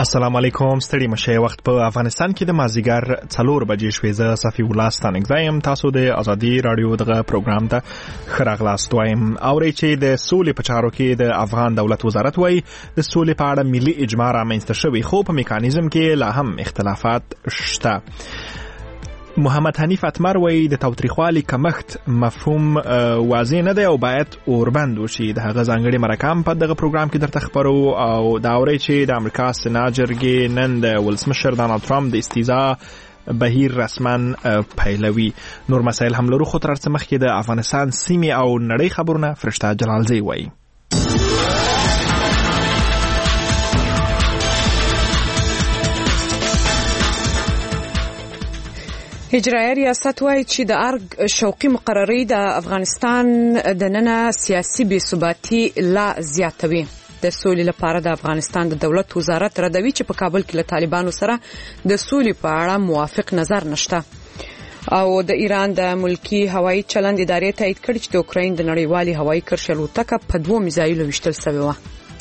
السلام علیکم. ستړي مشه. وخت په افغانستان کې د مازیګر 4 بجې شوې. زه صفی الله ستانګزایم. تاسو د ازادي رادیو دغه پروګرام ته خراغلاست وایم. اوري چې د سولې په چارو کې د افغان دولت وزارت وایي د سولې په اړه ملي اجماع رامنځته شوی، خو په میکانیزم کې لا هم اختلافات شته. محمد حنیف اتمر وایي د تاوتریخوالي کمښت مفهوم واضح نه دی او باید اوربند وشي. د هغه ځانګړي مرکه په دغه پروګرام کې درته خبرو او دا اوري چې د امریکا سېنات جرګې نن د ولسمشر ډانلډ ټرمپ د استیضاح بهیر رسما پیلوي. نور مسایل هم لرو، خو تر څه مخکې د افغانستان سیمې او نړۍ خبرونه فرشته جلالزی وایي. اجرایه ریاست وایي چې د ارګ شوقي مقرري د افغانستان د ننه سیاسي بې ثباتي لا زیاتوي. د سولې لپاره د افغانستان د دولت وزارت ردوي چې په کابل کې له طالبانو سره د سولې په اړه موافق نظر نشته. او د ایران د ملکی هوایي چلند ادارې تایید کړی چې د اوکراین د نړیوالي هوایي کرښې الوتکه په 2 میزایلو وشتل شوې و.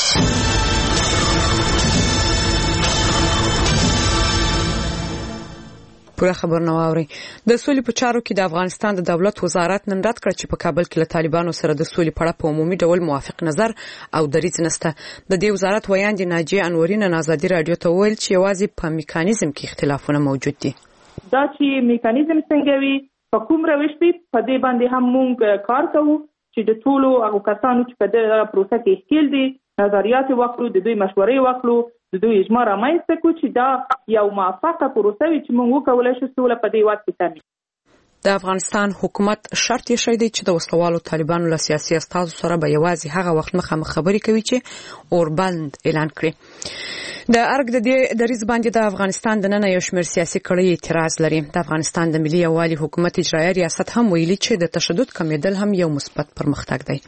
پوره خبر نه واوري. د سولې په چارو کې د افغانستان د دولت وزارت نن رد کړ چې په کابل کې له طالبانو سره د سولې په اړه په عمومي ډول موافق نظر او دریځ نشته. د دې وزارت ویاند ناجیه انوري نن ازادي رادیو ته ویل چې یوازې په میکانیزم کې اختلافونه موجود دي. دا چې میکانیزم څنګه وي، په کوم روش وي، په دې باندې هم موږ کار کوو چې د ټولو هغه کسانو چې په دې پروسه کې ښکیل دي نظریات واخلو، د دوی مشورې واخلو، د دوی اجماع رامنځته کړو چې دا یو موافقه پروسه وي چې موږ وکولای شو سوله په دې وخت کې تامین. د افغانستان حکومت شرط یې شوی دی چې د وسلوالو طالبانو له سیاسي استازو سره به یوازې هغه وخت مخامخ خبرې کوي چې اوربند اعلان کړي. د ارګ د دې دریځ باندې د افغانستان د نن یو شمېر سیاسي کړۍ اعتراض لري. د افغانستان د ملي یووالي حکومت اجرایه ریاست هم ویلي چې د تشدد کمیدل هم یو مثبت پرمختګ دی.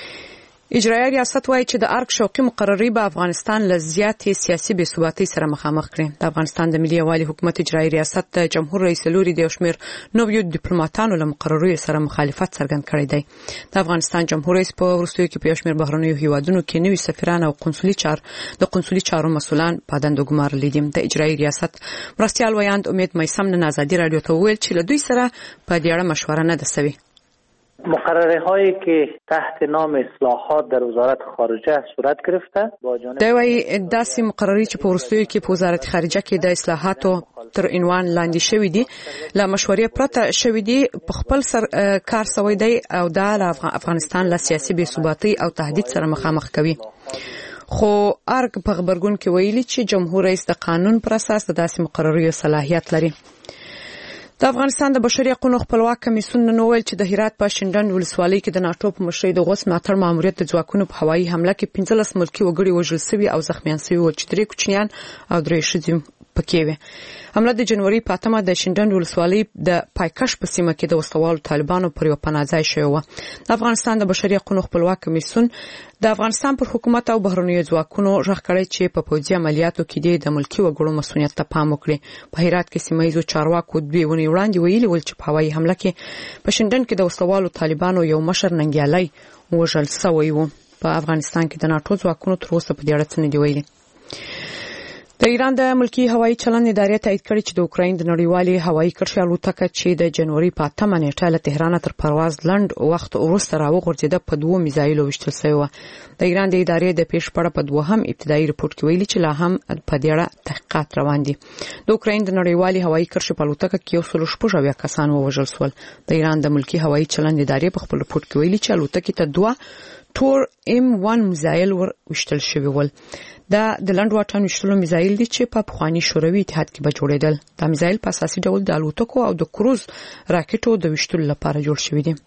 اجرایه ریاست وایي چې د ارګ شوقي مقرري به افغانستان له زیاتې سیاسي بې ثباتۍ سره مخامخ کړي. د افغانستان د ملي یووالي حکومت اجرایه ریاست د جمهور رئیس لوري د شمیر نویو ډیپلوماټانو له مقرري سره مخالفت څرګند کړی دی. د افغانستان جمهور رئیس په وروستیو کې په شمیر بهرنیو هیوادونو کې نوي سفیران او قونسلي چارو مسؤلان پادند ګمارل دي. د اجرایه ریاست مرستیال ویاند امید میسم نن ازادي رادیو ته ویل چې له دوی سره په دې اړه مشوره نه ده شوې. مقرره هایی که تحت نام اصلاحات در وزارت خارجه صورت گرفته با جانب دوی داسې مقرري چې په وروستیو کې په وزارت خارجه کې د اصلاحاتو تر عنوان لاندې شوې دي له مشورې پرته شوې دي په خپل سر کار سوی دی او د افغانستان له سیاسي بې ثباتۍ او تهدید سره مخامخ کوي. خو ارګ په خبرګون کې ویلي چې جمهور رئیس د قانون پر اساس د داسې مقرري صلاحیت لري. د افغانستان د بشري حقوقو خپلواک کمیسیون نن ویل چې د هرات په شینډنډ ولسوالۍ کې د ناټو په مشرۍ د غوث ملاتړ ماموریت د ځواکونو په هوایي حمله کې 15 ملکي وګړي وژل شوي او زخمیان شوي و چې 3 کوچنیان او 3 ښځې پکې وي. حمله د جنوري په 8 د شینډنډ ولسوالۍ د پایکش په سیمه کې د وسلوالو طالبانو پر یو پناهځای شوی و. د افغانستان د بشري حقوقو خپلواک کمیسیون د افغانستان پر حکومت او بهرنیو ځواکونو ژغ کړی چې په پوځي عملیاتو کې د ملکي وګړو مسؤلیت ته پام وکړي. په هرات کې سیمه ییزو چارواکو 2 ونې وړاندې ویلي ول چې په هوایي حمله کې په شینډنډ کې د وسلوالو طالبانو یو مشر ننګیالي وژل شوی و. په افغانستان کې د ناټو ځواکونو تر اوسه په دې اړه څه نه دی ویلي. د ایران د ملکی هوایي چلند ادارې تایید کړی چې د اوکراین د نړیوالي هوایي کرښې الوتکه چې د جنوري په 8 نیټه له تهران تر پرواز لند وخت وروسته راوغورځیده په 2 میزایلو وشتل شوی و. د ایران د ادارې د پیشپړه په 2 ابتدایي رپورت کې ویلي چې لا هم په دې اړه تحقیقات روان دي. د اوکراین د نړیوالي هوایي کرښې په الوتکه کې 116 کسان ووژل شول. د ایران د ملکی هوایي چلند ادارې په خپل رپورت کې ویلي چې الوتکې ته 2 تور M1 میزایل وشتل شوی ول. دا د لند واټن وشتلو میزایل دي چې په پخوانی شوروي اتحاد کې به جوړېدل. دا میزایل په اساسي ډول د الوتکو او د کروز راکټو د وشتلو لپاره جوړ شوی دي.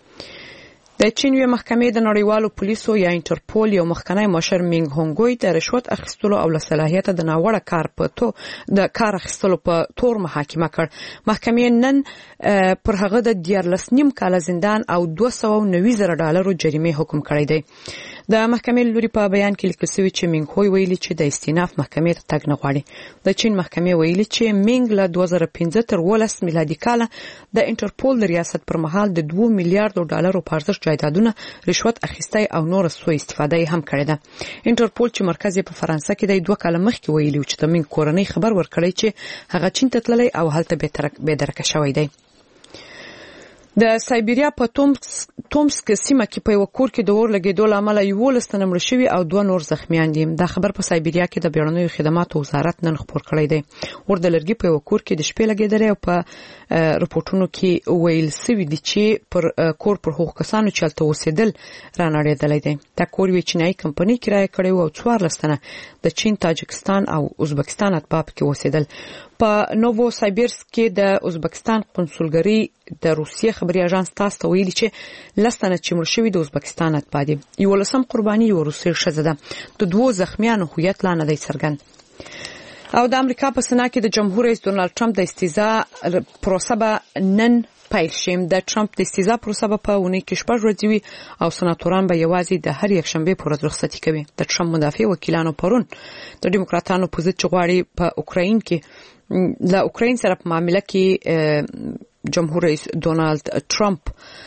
د چین یو محکمې د نړیوالو پولیسو یا انټرپول یو مخکنی مشر مینګ هونګوی د رشوت اخیستلو او صلاحیت د ناوړه کار اخیستلو په تور محاکمه کړ. محکمې نن پر هغه د 14.5 کال زندان او $290,000 جریمه حکم کړی دی. د محکمې لوري په بیان کې لیکل شوی چې مینګ هوی ویلي چې د استیناف محکمې ته تګ نه غواړي. د چین محکمې ویلي چې مینګ له 2015 تر 18 میلادي کال د انټرپول د ریاست پر مهال د 2 میلیارډ ډالرو په ارزښت جایدادونه رشوت اخیستای او نور سوء استفاده هم کړې ده. انټرپول چې مرکز په فرانسه کې د 2 کال مخکې ویلي چې د مینګ کورنۍ خبر ورکړی چې هغه چین ته تللی او هلته به درکه شوی دی. د سایبریا په تومسک سیمه کې په یو کور کې د اور لګیدو لامل 11 تنه مړ شوي او 2 نور زخمیان دي. دا خبر په سایبریا کې د بیړنیو خدماتو وزارت نن خبر کړی دی. اور د لرګي په یو کور کې د شپې لګیدل او په رپورټونو کې ویل شوی دی چې پر کور پر هغو کسانو چې هلته اوسېدل رانړېدلی دی. دا کور یو چینایي کمپنۍ کرایه کړی و او 14 تنه د چین، تاجکستان او ازبکستان اتباع کې اوسېدل. په نوو سایبرسک کې د ازبکستان قونسلګرۍ د روسیې خبري اژانس تاس ته ویلي چې لستنه چې مړ شوي د ازبکستان اتباع دي. یو لسم قرباني یو روسي ښځه ده. د 2 زخمیانو هویت لا نه دی څرګند. او د امریکا په سنا کې د جمهور رئیس ډونالد ټرمپ د استیزا پروسه به نن پیل شي. د ټرمپ د استیزا پروسه په اونۍ کې 6 ورځې وي او سناتوران به یوازې د هر یک شنبه پر ورځ رخصتي کوي. د ټرمپ مدافع وکیلانو پرون د ډیموکراتانو په ضد چغواړي په اوکراین کې له اوکراین سره په معاملې کې جمهور رئیس ډونالد ټرمپ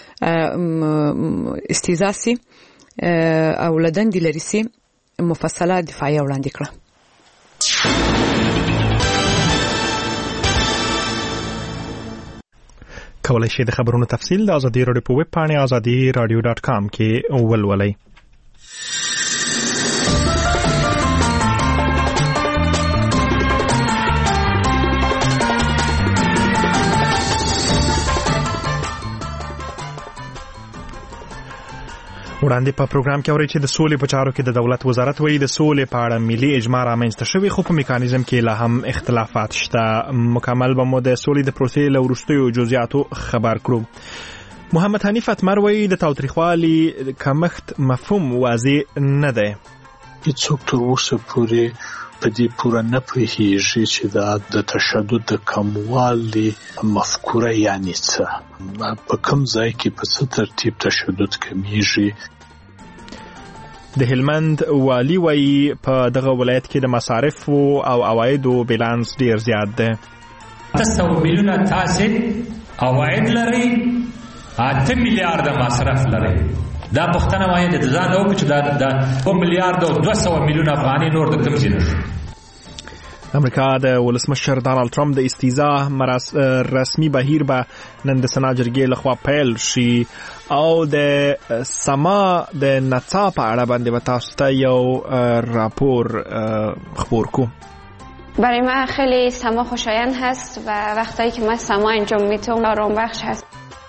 استیزا سي او لدندې لري سي مفصله دفاعي وړاندې کړه. کولای شئ د خبرونو تفصیل د ازادي راډیو په ویب پاڼه azadiradio.com کې ولولئ. وړاندې په پروګرام کې اوري چې د سولې په چارو کې د دولت وزارت وایي د سولې په اړه ملي اجماع رامنځته شوی، خو په میکانیزم کې لا هم اختلافات شته. مکمل به مو د سولې د پروسې له وروستیو جزئیاتو خبر کړو. محمد حنیف اتمر وایي د تاوتریخوالي کمښت مفهوم واضح نه دی. هیڅوک تر اوسه پورې په دې پوره نه پوهیږي چې د تشدد د کموالي مفکوره یعنی څه، په کوم ځای کې په څه ترتیب تشدد کمیږي. د هلمند والی وایي په دغه ولایت کې د مصارف او عوایدو بیلانس ډیر زیات دی. 900 میلیونه تاسو عواید لري، 8 میلیارډ مصرف لري. دا پښتنه وایي د ځان او چې دا 2 میلیارډ او 200 میلیونه افغاني نور د کوم ځای نه. امریکا د ولسمشر ډانلډ ټرمپ د استیزا رسمي بهیر به نن د سنا جرګې لخوا پیل شي او د سما د نڅا په اړه باندې به تاسو ته یو راپور خبر کو. برای من خیلی سما خوشایند هست و وقتایی که من سما انجام میدم آرام بخش هست.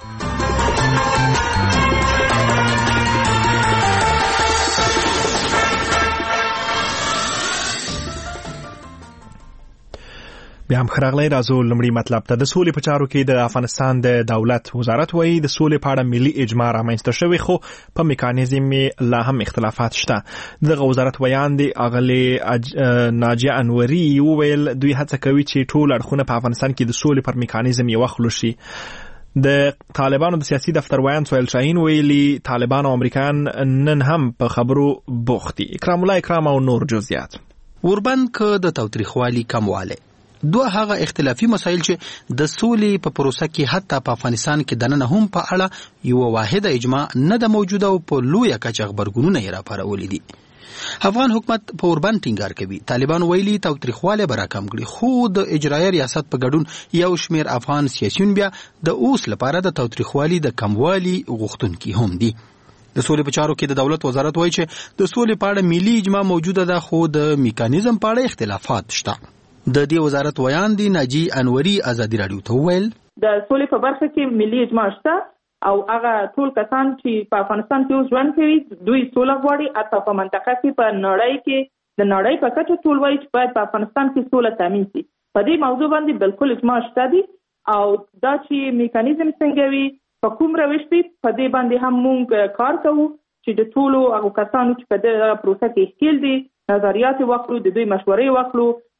بیا هم خراغلی راځو لمړی مطلب ته. د سولې په چارو کې د افغانستان د دولت وزارت وایي د سولې په اړه ملي اجماع رامنځته شوی، خو په میکانیزم لا هم اختلافات شته. دغه وزارت ویان دی اغلی ناجیه انوري وویل دوی هڅه کوي چې ټول اړخونه په افغانستان کې د سولې پر میکانیزم یو خلو شي. د طالبانو د سیاسي دفتر ویان سهیل شاهین ویلي طالبان او امریکایان نن هم په خبرو بوخت دي. اکرام الله اکرام او نور جزئیات. وربند که د تاوتریخوالي کمواله دوه هغه اختلافي مسایل چې د سولې په پروسه کې حتی په افغانستان کې دننه هم په اړه یو واحده اجماع نه د موجوده او په لویه کچه خبرګونونه یې راپارولي دي. افغان حکومت په اوربند ټینګار کوي طالبان ویلي تاوتریخواله به راکم کړي، خو د اجرایي ریاست په ګډون یو شمیر افغان سیاسیون بیا د اوس لپاره د تاوتریخوالي د کموالي غوښتونکي هم دي. د سولې په چارو کې د دولت وزارت وایي چې د سولې په اړه ملي اجماع موجوده ده، خو د میکانیزم په اړه اختلافات شته. د دې وزارت ویان دی ناجی انوري ازادي راډیو ته ویل د سولې په برخه کې ملي اجماع شته او هغه ټول کسان چې په افغانستان کې ژوند کوي دوی سوله غواړي، حتی په منطقه کې په نړۍ کې د نړۍ په کچه ټول وایي چې باید په افغانستان کې سوله تامین شي. په دې موضوع باندې بالکل اجماع شته دي او دا چې میکانیزم څنګه وي په کوم روش وي په دې باندې هم موږ کار کوو چې د ټولو هغو کسانو چې په دغه پروسه کې ښکیل دي نظریات واخلو، د دوی مشورې واخلو،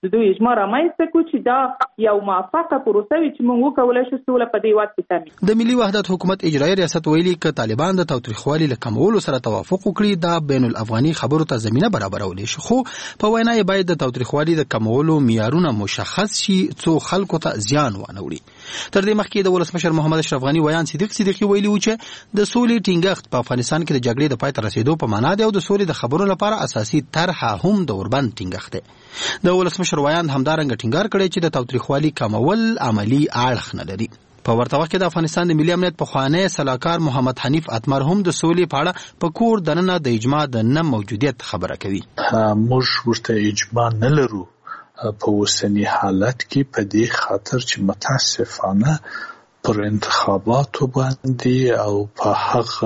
د دوی اجماع رامنځته کړو چې دا یو موافقه پروسه وي چې موږ وکولای شو سوله په دې هېواد کې تامین. د ملي وحدت حکومت اجرایي ریاست ویلي که طالبان د تاوتریخوالي له کمولو سره توافق وکړي دا بین الافغاني خبرو ته زمینه برابرولی شي، خو په وینا یې باید د تاوتریخوالي د کمولو معیارونه مشخص شي څو خلکو ته زیان ونه وړي. تر دې مخکې د ولسمشر محمد اشرف غني ویان صدیقي ویلي و چې د سولې ټینګښت په افغانستان کې د جګړې د پای ته رسیدو په معنا دی او د سولې د خبرو لپاره اساسي طرحه هم د اوربند ټینګښت دی. د ولسمشر ویان همدارنګه ټینګار کړی چې د تاوتریخوالي کمول عملی اړخ نه لري. په ورته وخت کې د افغانستان د ملي امنیت پخوانی سلاکار محمد حنیف اتمر هم د سولې په اړه په کور دننه د اجماع د نه موجودیت خبره کوي. موږ ورته اجماع نه لرو په اوسني حالت کې په دې خاطر چې متاسفانه پر انتخاباتو باندې او په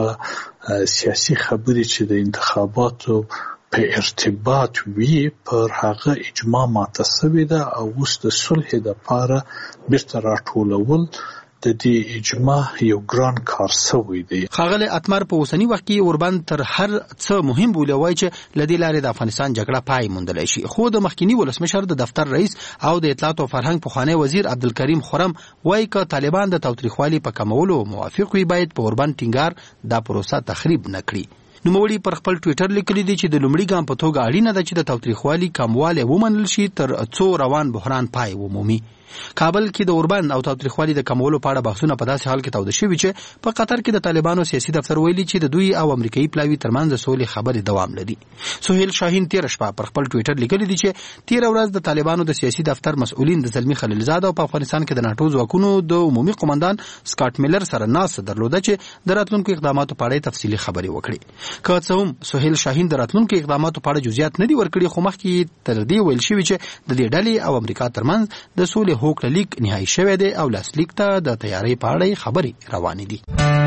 هغه سیاسي خبرې چې د انتخاباتو په ارتباط وی پر هغه اجماع ماته ده او اوس د صلح لپاره بیرته راټولول د دې اجماع یو ګران کار سوی دی. ښاغلی اتمر په اوسني وخت کې اوربند تر هر څه مهم بولی وای چې لدې لارې د افغانستان جګړه پای موندلی شي، خو د مخکینی ولسمشر د دفتر رئیس او د اطلاعات او فرهنګ پخوانی وزیر عبدالکریم خرم وای که طالبان د تاوتریخوالي په کمولو موافق وي باید په اوربند ټینګار دا پروسه تخریب نه کړي. نوموړي پر خپل ټویټر لیکلي دي چې د لومړي ګام په توګه اړینه ده چې د تاوتریخوالي کموالی ومنل شي تر څو روان بحران پای ومومي. کابل کې د اوربند او تاوتریخوالي د کمولو په اړه بحثونه په داسې حال کې توده شوي چې په قطر کې د طالبانو سیاسي دفتر ویلي چې د دوی او امریکایي پلاوي ترمنځ د سولې خبرې دوام لري. سهیل شاهین تېره شپه پر خپل ټویټر لیکلي دي چې تېره ورځ د طالبانو د سیاسي دفتر مسؤلین د زلمي خلیلزاد او په افغانستان کې د ناټو ځواکونو د عمومي قومندان سکاټ میلر سره ناسته درلوده چې د راتلونکو اقداماتو په اړه تفصیلي خبرې وکړي. که څه هم سهیل شاهین د راتلونکو اقداماتو په اړه جزئیات نه دي ورکړي، خو مخکې تر دې ویل شوي چې د دې ډلې او امریکا ترمنځ د سولې هوکړه لیک نهایي شوی دی او لاسلیک ته د تیاری په اړه خبرې روانې دي.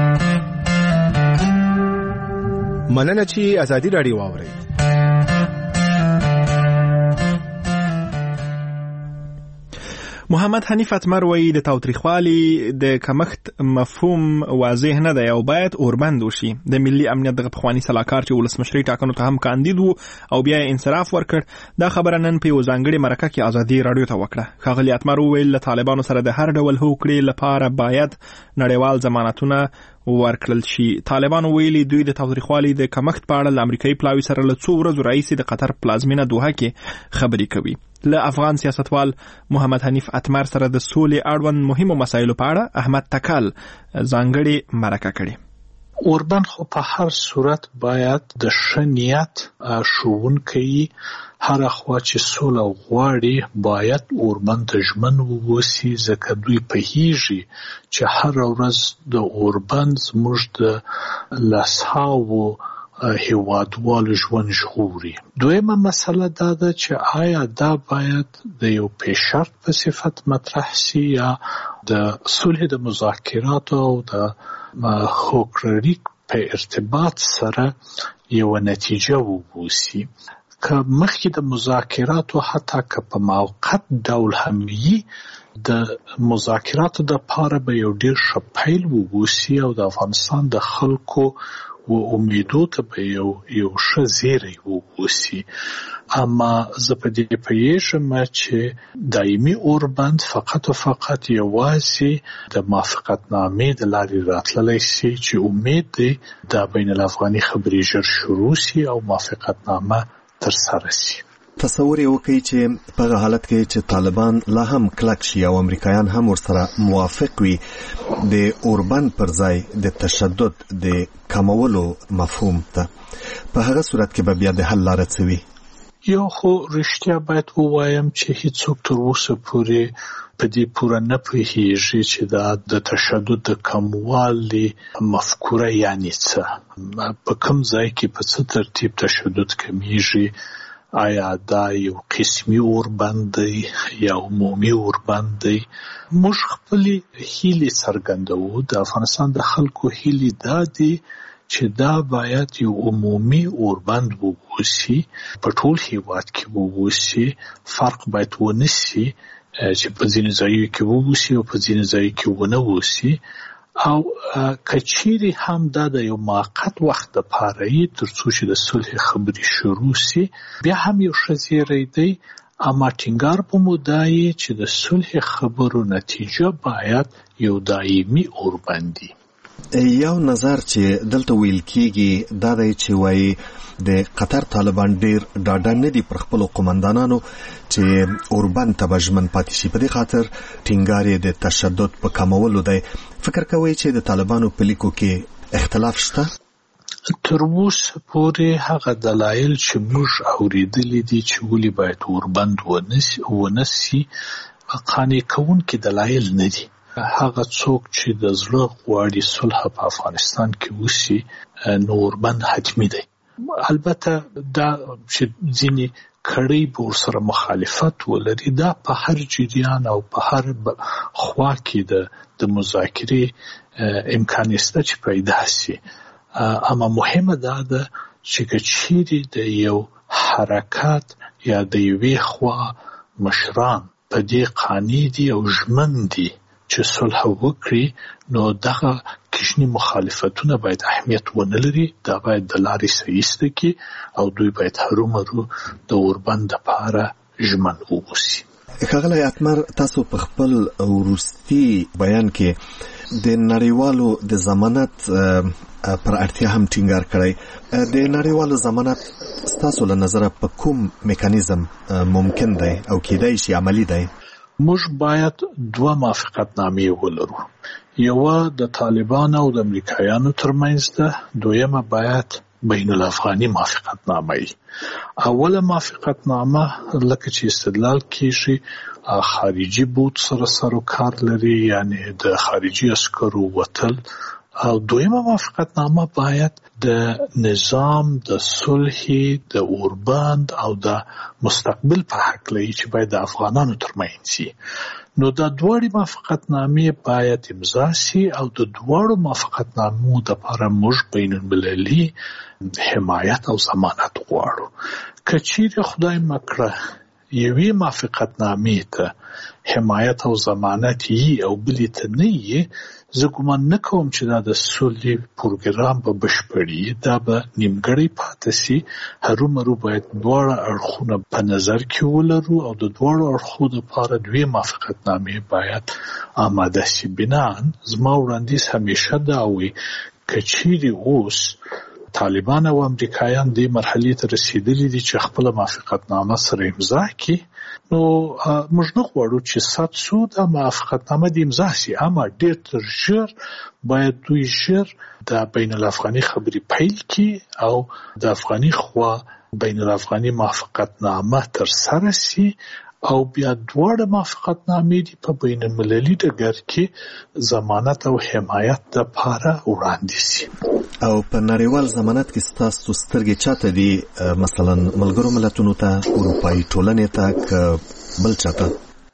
مننه چې ازادي راډیو واورئ. محمد حنیف اتمر وایي د تاوتریخوالي د کمښت مفهوم واضح نه دی او باید اوربند وشي. د ملي امنیت دغه پخوانی سلاکار چې ولسمشري ټاکنو ته هم کاندید وو او بیا یې انصراف ورکړ، دا خبره نن په یو ځانګړې مرکه کې ازادي راډیو ته وکړه. ښاغلي اتمر وویل له طالبانو سره د هر ډول هوکړې لپاره باید نړیوال ضمانتونه ورکړل شي. طالبانو ویلي دوی د تاوتریخوالي د کمښت په اړه له امریکایي پلاوي سره له څو ورځو راهیسې د قطر پلازمینه دوحه کې خبرې کوي. له افغان سیاستوال محمد حنیف اتمر سره د سولې اړوند مهمو مسایلو په اړه احمد تکل ځانګړې مرکه کړې. اوربند خو په هر صورت باید د ښه نیت ښوونکی هر خوا چې سوله غواړي باید اوربند ته ژمن ووسي، ځکه دوی پوهیږي چې هر ورځ د اوربند زموږ د لسهاوو هیوادوالو ژوند ژغوري. دویمه مسله دا ده چې آیا دا باید د یو پیشرط په صفت مطرح سي یا د صلح د مذاکراتو او د هوکړې په ارتباط سره یو نتیجه ووسی. که مخکې د مذاکراتو حتی که په موقت ډول هم وي د مذاکراتو د پاره به یو ډیر ښه پیل ووسی او د افغانستان د خلکو و امیدو ته به یو ښه زیری ووسی. اما زه په دې پوهیږم چې دایمي اوربند فقط او فقط یوازې د موافقتنامې د لارې راتللی سي چې امید دی د بین الافغاني خبرې ژر شروع سي او موافقتنامه ترسره سي. تصور یې وکړئ چې په هغه حالت کې چې طالبان لا هم کلک شي او امریکایان هم ورسره موافق وي د اوربند پر ځای د تشدد د کمولو مفهوم ته، په هغه صورت کې به بیا د حل لاره څه وي؟ یو خو رښتیا باید ووایم چې هیڅوک تر اوسه پورې په دې پوره نه پوهیږي چې دا د تشدد د کموالي مفکوره یعنی څه، په کوم ځای کې په څه ترتیب تشدد کمیږي. آیا دا یو قسمی اوربند دی یا عمومي اوربند دی؟ موږ خپلې هیلې څرګندوو. د افغانستان د خلکو هیلې دا دي چې دا باید یو عمومي اوربند ووسی، په ټول هیواد کې ووسی، فرق باید ونسی چې په ځینې ځایو کې ووسی او په ځینې ځایو کې ونه ووسی. او کچيري هم دا د یو موقت وخت لپاره یې تر څو چې د صلح خبرې شروع سي بیا هم یو ښه زیری دی. اما ټینګار په مدعي چې د صلح خبرو نتیجه باید یو دایمي اوربندي. یو نظر چې دلته ویل کیږي دا دی چې وایي د قطر طالبان ډیر ډاډه نه دي پر خپل قومندانانو چې اوربند ته ژمن پاتې شي، په دې خاطر ټینګار یې د تشدد په کمولو دی. فکر کوي چې د طالبانو په لیکو کې اختلاف شته؟ تر اوسه پورې هغه دلایل چې موږ اورېدلي دي چې ولې باید اوربند ونسي قانع کوونکي دلایل نه دي. هغه څوک چې د زړه غواړي صلح په افغانستان کې وشي نو اوربند حتمي دی. البته دا چې ځینې کړۍ به ورسره مخالفت ولري، دا په هر جریان او په هر خوا کې د مذاکرې امکان شته چې پیدا شي. اما مهمه دا ده چې چیرې د یو حرکت یا د یوې خوا مشران په دې قانع دي او ژمن دي چې صلح وکړي، نو دغه کشنی مخالفتونه باید اهمیت ونه لري. دا باید د لارې سایسته کې او دوی باید هرومرو د اوربند لپاره ژمن واوسي. ښاغلی اتمر، تاسو په خپل وروستي بیان کې د نړیوالو د ضمانت پر اړتیا هم ټینګار کړی. د نړیوالو ضمانت ستاسو له نظره په کوم میکانیزم ممکن دی او کېدای شي عملی دی؟ موږ باید دوه موافقتنامې ولرو. یوه د طالبانو او د امریکایانو ترمنځ ده، دویمه باید بین الافغاني موافقتنامه ای. اوله موافقتنامه لکه چې استدلال کیږي خارجي بود سره سروکار لري، یعنی د خارجي عسکرو وتل، او دویمه موافقتنامه باید د نظام د صلح د اوربند او د مستقبل په هکله چې باید د افغانانو ترمنځ شي. نو دا دواړه موافقتنامې باید امضا شي او د دواړو موافقتنامو لپاره موږ بین المللي حمایت او ضمانت غواړو. که چیرې خدای مکړه یوې موافقتنامې ته حمایت او ضمانت یي او بلې ته نه یي، زه ګومان نه کوم چې دا د صلح پروګرام به بشپړي، دا به نیمګړی پاتې شي. هرومرو باید دواړه اړخونه په نظر کې ولرو او د دواړو اړخو لپاره دوی موافقتنامې باید آماده شي. بنان زما وړاندیز همیشه دا وي که چیرې اوس طالبان او امریکایان دې مرحلې ته رسیدلي دي چې خپل موافقتنامه سره امضا کړي، نو موږ نه غواړو چې سات سو د موافقتنامه دې امضا شي، اما ډېر تر ژر باید دوی ژر د بین الافغاني خبرې پیل کړي او د افغاني خوا بین الافغاني موافقتنامه تر سره شي او بیا دواړه موافقتنامې دي په بین المللي ډګر کې ضمانت او حمایت لپاره وړاندې شي. او په نړیوال ضمانت کې ستاسو سترګې چاته دي؟ مثلا ملګرو ملتونو ته، اروپایي ټولنې ته، که بل چاته؟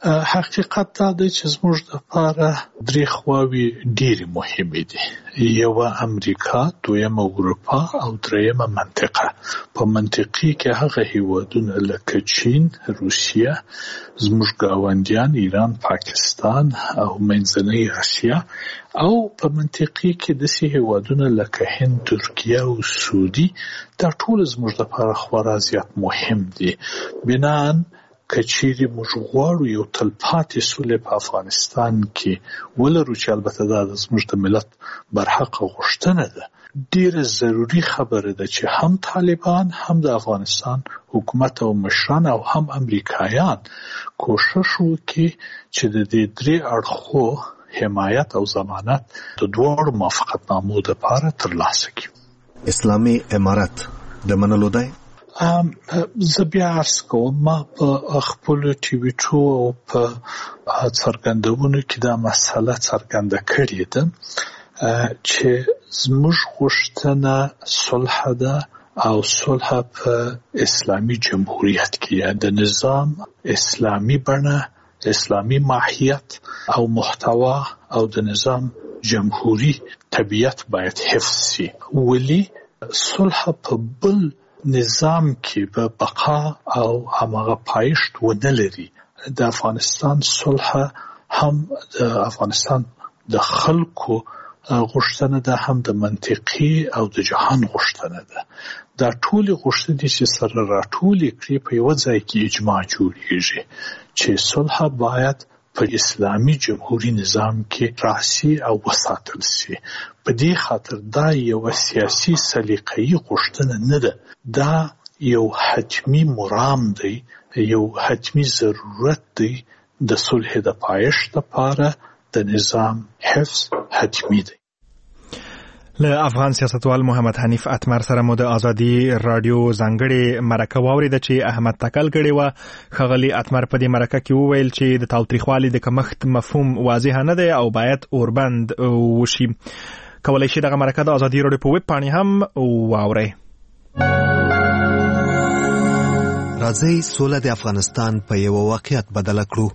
حقیقت دا دی چې زموږ لپاره درې خواوې ډېرې مهمې دي. یوه امریکا، دویمه اروپا او دریمه منطقه. په منطقې کې هغه هیوادونه لکه چین، روسیه، زموږ ګاونډیان ایران، پاکستان او منځنۍ اسیا، او په منطقې کې داسې هیوادونه لکه هند، ترکیه او سعودي. دا ټول زموږ لپاره خورا زیات مهم دي. بنان که چیرې موږ غواړو یو تلپاتې سوله په افغانستان کې ولرو، چې البته دا زموږ د ملت برحقه غوښتنه ده، ډیره ضروري خبره ده چې هم طالبان، هم د افغانستان حکومت او مشران او هم امریکایان کوشش وکړي چې د دې درې اړخو حمایت او ضمانت د دواړو موافقتنامو لپاره ترلاسه کړي. اسلامي امارت د منلو دی؟ زه بیا عرض کوم، ما په خپلو ټویټو او په څرګندونو کې دا مسله څرګنده کړې ده چې زموږ غوښتنه صلح ده او صلح په اسلامي جمهوریت کې د نظام اسلامي بڼه، اسلامي ماهیت او محتوا او د نظام جمهوری طبیعت باید حفظ شي. ولی صلح په بل نظام کې به بقا او همغه پایښت ونه لري. د افغانستان صلح هم د افغانستان د خلکو غوښتنه ده، هم د منطقي او د جهان غوښتنه ده. دا ټولې غوښتنې چې سره راټولې کړي په یوه ځای کې اجماع جوړیږي چې صلح باید په اسلامي جمهوري نظام کې راسي او وساتل سي. په دې خاطر دا یوه سیاسي سلیقه‌ایي غوښتنه نه ده، دا یو حتمی مرام دی، یو حتمی ضرورت دی. د صلح د پایښت لپاره د نظام حفظ حتمی دی. له افغان سیاستوال محمد حنیف اتمر سره مو د ازادي رادیو ځانګړي مرکه واوریده چې احمد تکل کړي و. ښاغلي اتمر په دې مرکه کې وویل چې د تاوتریخوالي د کمښت مفهوم واضح نه دی او باید اوربند وشي. کولای شي دغه مرکه د ازادي رادیو په ویب پاڼې هم واورئ. راځئ سوله د افغانستان په یو واقعیت بدل کړو.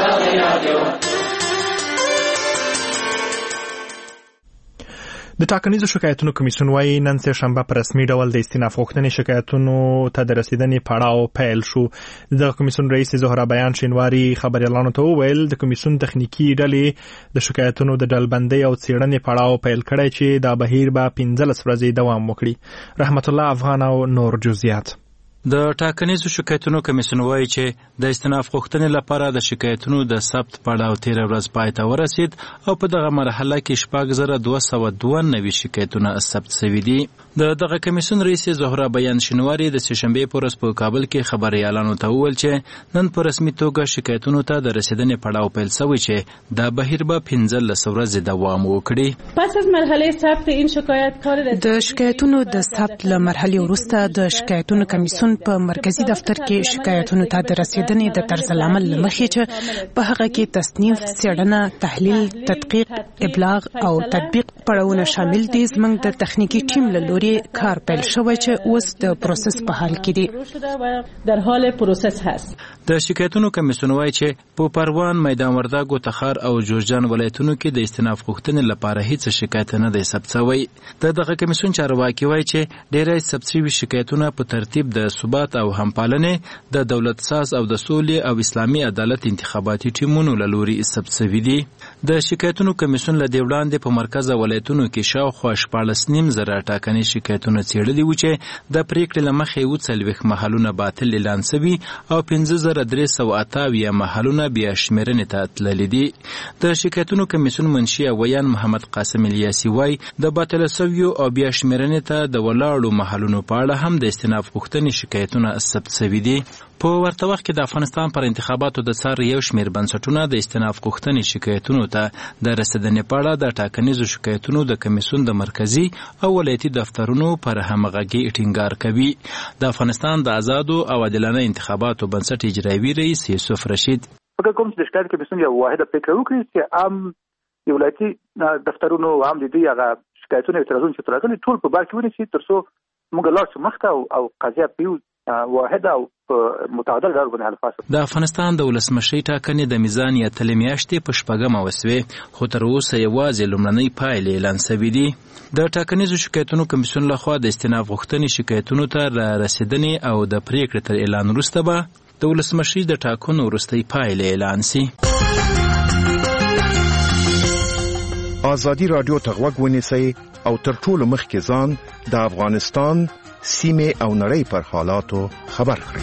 د ټاکنیزو شکایتونو کمیسیون وايي نن سه شنبه په رسمي ډول د استیناف غوښتنې شکایتونو ته د رسیدنې پړاو پیل شو. د کمیسیون رئیس زهرا بیان شینواری خبريالانو ته وویل د کمیسیون تخنیکی ډلې د شکایتونو د ډلبندۍ او څېړنې پړاو پیل کړی چې دا بهیر به 15 ورځې دوام وکړي. رحمت الله افغان او نور جزئیات. د ټاکنیزو شکایتونو کمیسیون وايي چې د استیناف غوښتنې لپاره د شکایتونو د ثبت پړاو 13 ورځ پای ته ورسید او په دغه مرحله کې 6292 شکایتونه ثبت شوي دي. دغه کمیسیون رئیس زهرا بیان شینواری د سهشنبه په ورځ په کابل کې خبريالانو ته وویل چې نن په رسمي توګه شکایتونو ته د رسیدنې پړاو پیل شوی چې دا بهیر به 15 ورځې دوام وکړي. پس از مرحله ثبت این شکایت کار د شکایتونو د ثبت له مرحله وروسته د شکایتونو کمیسیون په مرکزی دفتر کې شکایتونو ته د رسیدنې د طرز العمل لمخې چې په هغه کې تصنیف، څېړنه، تحلیل، تدقیق، ابلاغ او تطبیق پړاوونه شامل دي. زموږ د تخنیکی ټیم له لوري کار پیل شوی چې اوس د پروسس په حال کې دی. در حال پروسس هست. د شکایتونو کمیسیون وايي چې په پروان، میدان وردګ، تخار او جوزجان ولایتونو کې د استیناف غوښتنې لپاره هیڅ شکایت نه دی ثبت شوی. دغه کمیسیون چارواکي وايي چې ډېری ثبت شوي شکایتونه په ترتیب د ثبات او همپالنې د دولت ساز او د سولې او اسلامي عدالت انتخاباتي ټیمونو له لوري ثبت شوي دي. د شکایتونو کمیسیون له دې وړاندې په مرکز ولایتونو کې شاوخوا 14.5 ټاکنې شکایتونه څېړلي وو چې د پریکړې له مخې 40 محلونه باطل اعلان شوي او 5328 محلونه بیا شمیرنې ته تللي دي. د شکایتونو کمیسیون منشي ویان محمد قاسم الیاسي وايي د باطل شویو او بیا شمیرنې ته د ولاړو محلونو په اړه هم د استیناف غوښتنې شکایتونه ثبت شوي دي. په ورته وخت کې د افغانستان پر انتخاباتو د څار یو شمېر بنسټونه د استیناف غوښتنې شکایتونو ته د رسیدنې په اړه د ټاکنیزو شکایتونو د کمیسیون د مرکزی او ولایتي دفترونو پر همغږي ټینګار کوي. د افغانستان د آزادو او عادلانه انتخاباتو بنسټ اجرایي رئیس یوسف رشید فکر کوم چې د شکایت کمیسیون یو واحده پریکړه وکړي چې عام ولایتي دفترونو عام د دې هغه شکایتونه اعتراضونه چې راغلي ټول په بار کې ونیسي ترڅو موږ لاړ شو مخته او قضیه پیو واحده او متعادل ډول باندې حل فاصله. د افغانستان د ولسمشي ټاکنې د میزان یا تلې میاشتې په 8مه وسوې خو تر اوسه یوازې لومړنۍ پایلې اعلان شوي دي. د ټاکنیزو شکایتونو کمیسیون لخوا د استیناف غوښتنې شکایتونو ته رسیدنې او د پریکړې تر اعلان وروسته به د ولسمشي د ټاکنو وروستۍ پایلې اعلان شي. ازادي رادیو ته غوږ ونیسئ او تر ټولو مخکې ځان د افغانستان سیمه او نړۍ پر حالاتو خبر کړئ.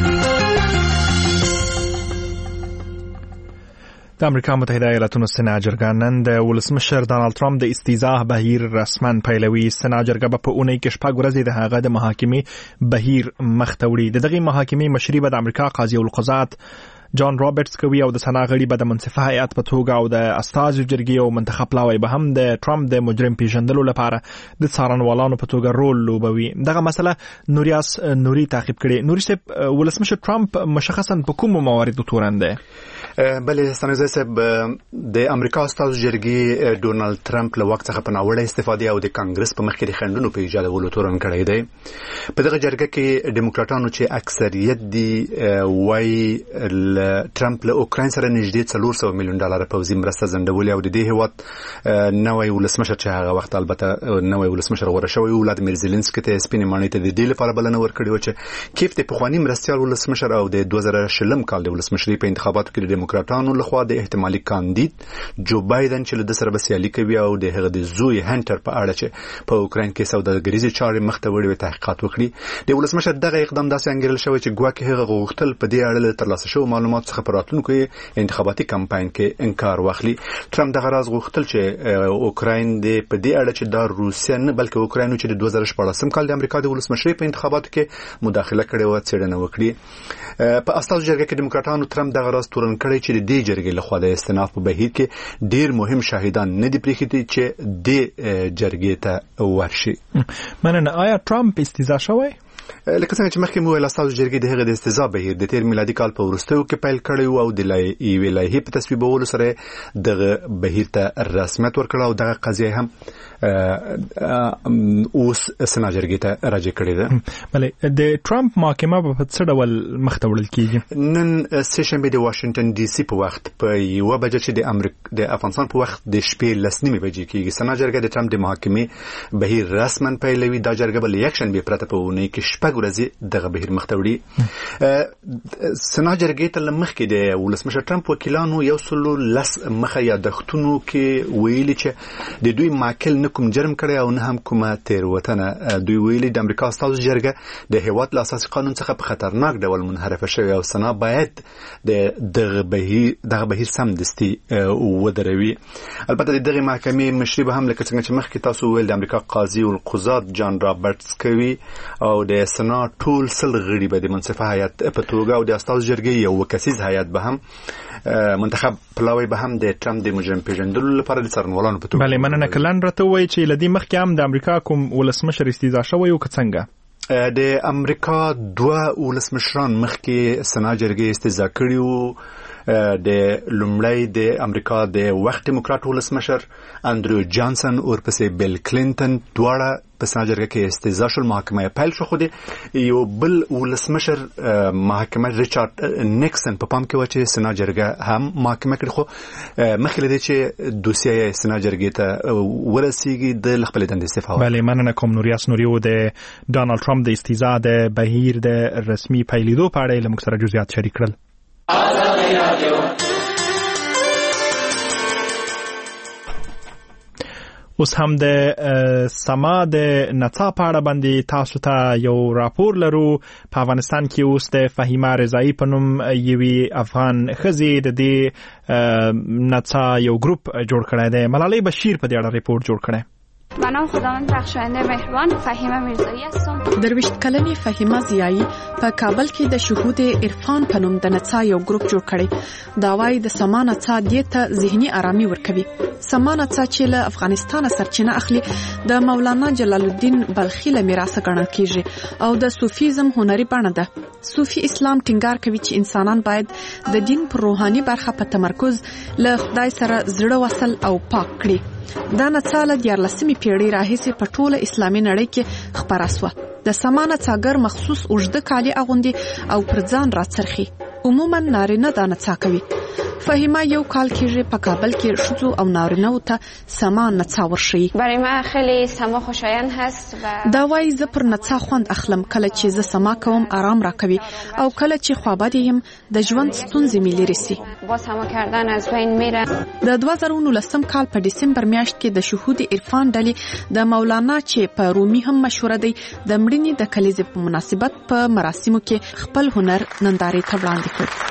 د امریکا متحده ایالاتونو سنا جرګه نن د ولسمشر ډانلډ ټرمپ د استیضاح بهیر رسما پیلوي. سنا جرګه په اونۍ کې 6 ورځې د هغه د محاکمې بهیر مخ ته وړي. دغه محاکمې مشري به د امریکا قاضي القضات جان رابرټس کوي او د سنا غړي به د منصفه هیئت په توګه او د استازو جرګې او منتخب پلاوی به هم د ټرمپ د مجرم پیژندلو لپاره د څارنوالانو په توګه رول لوبوي. دغه مسله نوریاس نوري تعقیب کړي. نوري صاحب، ولسمشر ټرمپ مشخصا په کوم مواردو تورن دی؟ بله سنځه صاحب، د امریکا استازو جرګې ډونالد ټرمپ له وخت څخه په ناوړه استفاده او د کانګرس په مخ کې د خندونو په ایجادولو تورن کړی دی. په دغه جرګه کې ډیموکراټانو چې اکثریت دي وایي ټرمپ له اوکراین سره نږدې $400 میلیون پوځي مرسته ځنډولې او د دې هیواد نوی ولسمشر چې هغه وخت البته نوی ولسمشر غوره شوی ولادیمیر زيلنسکي ته سپینې ماڼۍ ته د دې لپاره بلنه ورکړې و چې کیف د پخوانی مرستیال ولسمشر او د 2020 کال د ولسمشرۍ په انتخاباتو کې د دیموکراتانو لخوا د احتمالي کاندید جو بایدن چې له سره سیالي کوي او د هغه د زوی هانټر په اړه چې په اوکراین کې سوداګریزي چارې مخ ته وړي تحقیقات وکړي. د ولسمشر دغه اقدام داسې انګیرل شوی چې ګواکې هغه غوښتل په دې اړه له ترلاسه شوو معلوماتو څخه په راتلونکو انتخاباتي کمپاین کې انکار واخلي. ټرمپ دغه راز غوښتل چې اوکراین د په دې اړه چې د روسیا نه بلکې اوکراین چې د 2014 کال د امریکا د ولسمشرۍ په انتخاباتو کې مداخله کړې و څېړنه وکړي. په استازو جرګه کې دیموکراتانو ترمپ دغه راز تورن کړی چې د دې جرګې لخوا د استناف په بهیر کې ډیر مهم شاهدان نه دي پریښتي چې د جرګې ته ورشي. مننه. آیا ترمپ استیضاح شوی؟ لکه څنګه چې مخکې مو ویل استازو جرګې د هغه د استیضاح بهیر د تیر میلادي کال په وروستیو کې پیل کړی او د لایحې په تصویبولو سره دغه بهیر ته رسمیت ورکړ او دغه قضیه هم اوس سنا جرګې ته راجع کړې ده. بله د ټرمپ محاکمه په څه ډول مخ ته وړل کیږي؟ نن سه شنبه د واشنگټن ډي سي په وخت په 1 بجې چې د افغانستان په وخت د شپې 10:30 بجې کېږي. سنا جرګه د ټرمپ د محاکمې بهیر رسمن پیلوي. دا جرګه بل یک شنبه پرته په ونې کې شپږ ورځې دغه بهیر مخ ته وړي. سنا جرګې ته مخکې د ولسمشر ټرمپ وکیلانو یو سلو لس مخه یادښتونو کې ویلي چې د دوی ماکل نه کوم جرم کړی او نه هم کومه تیروتنه. دوی ویلي د امریکا استازو جرګه د هیواد له اساسي قانون څخه په خطرناک ډول منحرفه شوی او سنا باید دغه بهیر سمدستي ودروي. البته دغه محکمې مشري به هم لکه څنګه چې مخکې تاسو ویل د امریکا قاضي القضات جان رابرټس کوي او د سنا ټول سل غړي به د منصفه هیئت په توګه او د استازو جرګې یو کسیز هیئت به هم منتخب پلاوی به هم د ټرمپ د مجرم پیژندلو لپاره د څارنوالانو په توګه. بله مننه. کلن راته وایي چې لدی مخکې هم د امریکا کوم ولسمشر استیضاح شوی او که څنګه؟ د امریکا 2 ولسمشران مخکې سنا جرګې استیضاح کړي وو. د لومړی د امریکا د وخت دیموکرات ولسمشر اندرو جانسن او ورپسې بیل کلینټن دواړه په سنا جرګه کې استیضاح شول. محاکمه پیل شو خو د یو بل ولسمشر محاکمه ریچارډ نیکسن په پام کې و چې سنا جرګه هم محاکمه کړي خو مخکې لدی چې دوسیه سنا جرګې ته ورسیږي د خپل دندې استعفا. بله مننه کوم نوریاس نوریو د ډانلډ ټرمپ د استیضاح د بهیر د رسمي پیلیدو په اړه له موږ سره جزئیات شریک کړل. اوس هم د سما د نڅا په اړه باندې تاسو ته یو راپور لرو. په افغانستان کې اوس د فهیمه رضایی په نوم یوې افغان ښځې د دې نڅا یو ګروپ جوړ کړی دی. ملالۍ بشیر په دې اړه ریپورت جوړ کړی. به نام خداوند بخشاینده مهربان فهیمه میرزایی هستم. درویشت کلنې فهیمه زیایی په کابل کې د شهود عرفان په نوم د نڅا یو ګروپ جوړ کړي. دا وايي د سما نڅا دې ته ذهني آرامي ورکوي. سما نڅا چې له افغانستان سرچینه اخلي د مولانا جلال الدین بلخي له میراث ګڼل کیږي او د صوفیزم هنري بڼه ده. صوفي اسلام ټینګار کوي چې انسانان باید د دین پر روحاني برخه په تمرکز له خدای سره زړه وصل او پاک کړي. دا نڅا له 14مې پیړۍ راهیسې په ټوله اسلامي نړۍ کې خپره شوه. د سما نڅاګر مخصوص اوږده کالي اغوندي او پر ځان راڅرخي. عموما نارینه دا نڅا کوي. فهیمه یو کال کېږي په کابل کې ښځو او نارینه‌و ته سما نڅا ورښیي. برای من خیلی سما خوشایند هست و دا وايي زه پر نڅا خوند اخلم. کله چې زه سما کوم آرام راکوي او کله چې خوابدی یم د ژوند ستونزې مې لرې سي. با سما کردن از بین میره. د 2019 کال په ډسمبر میاشت کې د شهود عرفان ډلې د مولانا چې په رومي هم مشهور دی د مړینې د کلیزې په مناسبت په مراسمو کې خپل هنر نندارې ته وړاندې کړ.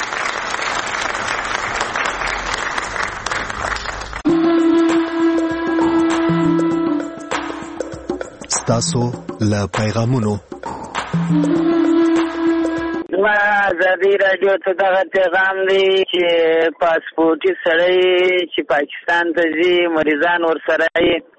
تاسو له پیغامونو ما ازادي رادیو ته دغه پیغام دی چې پاسپورتي سړی چې پاکستان ته ځي مریضان ورسره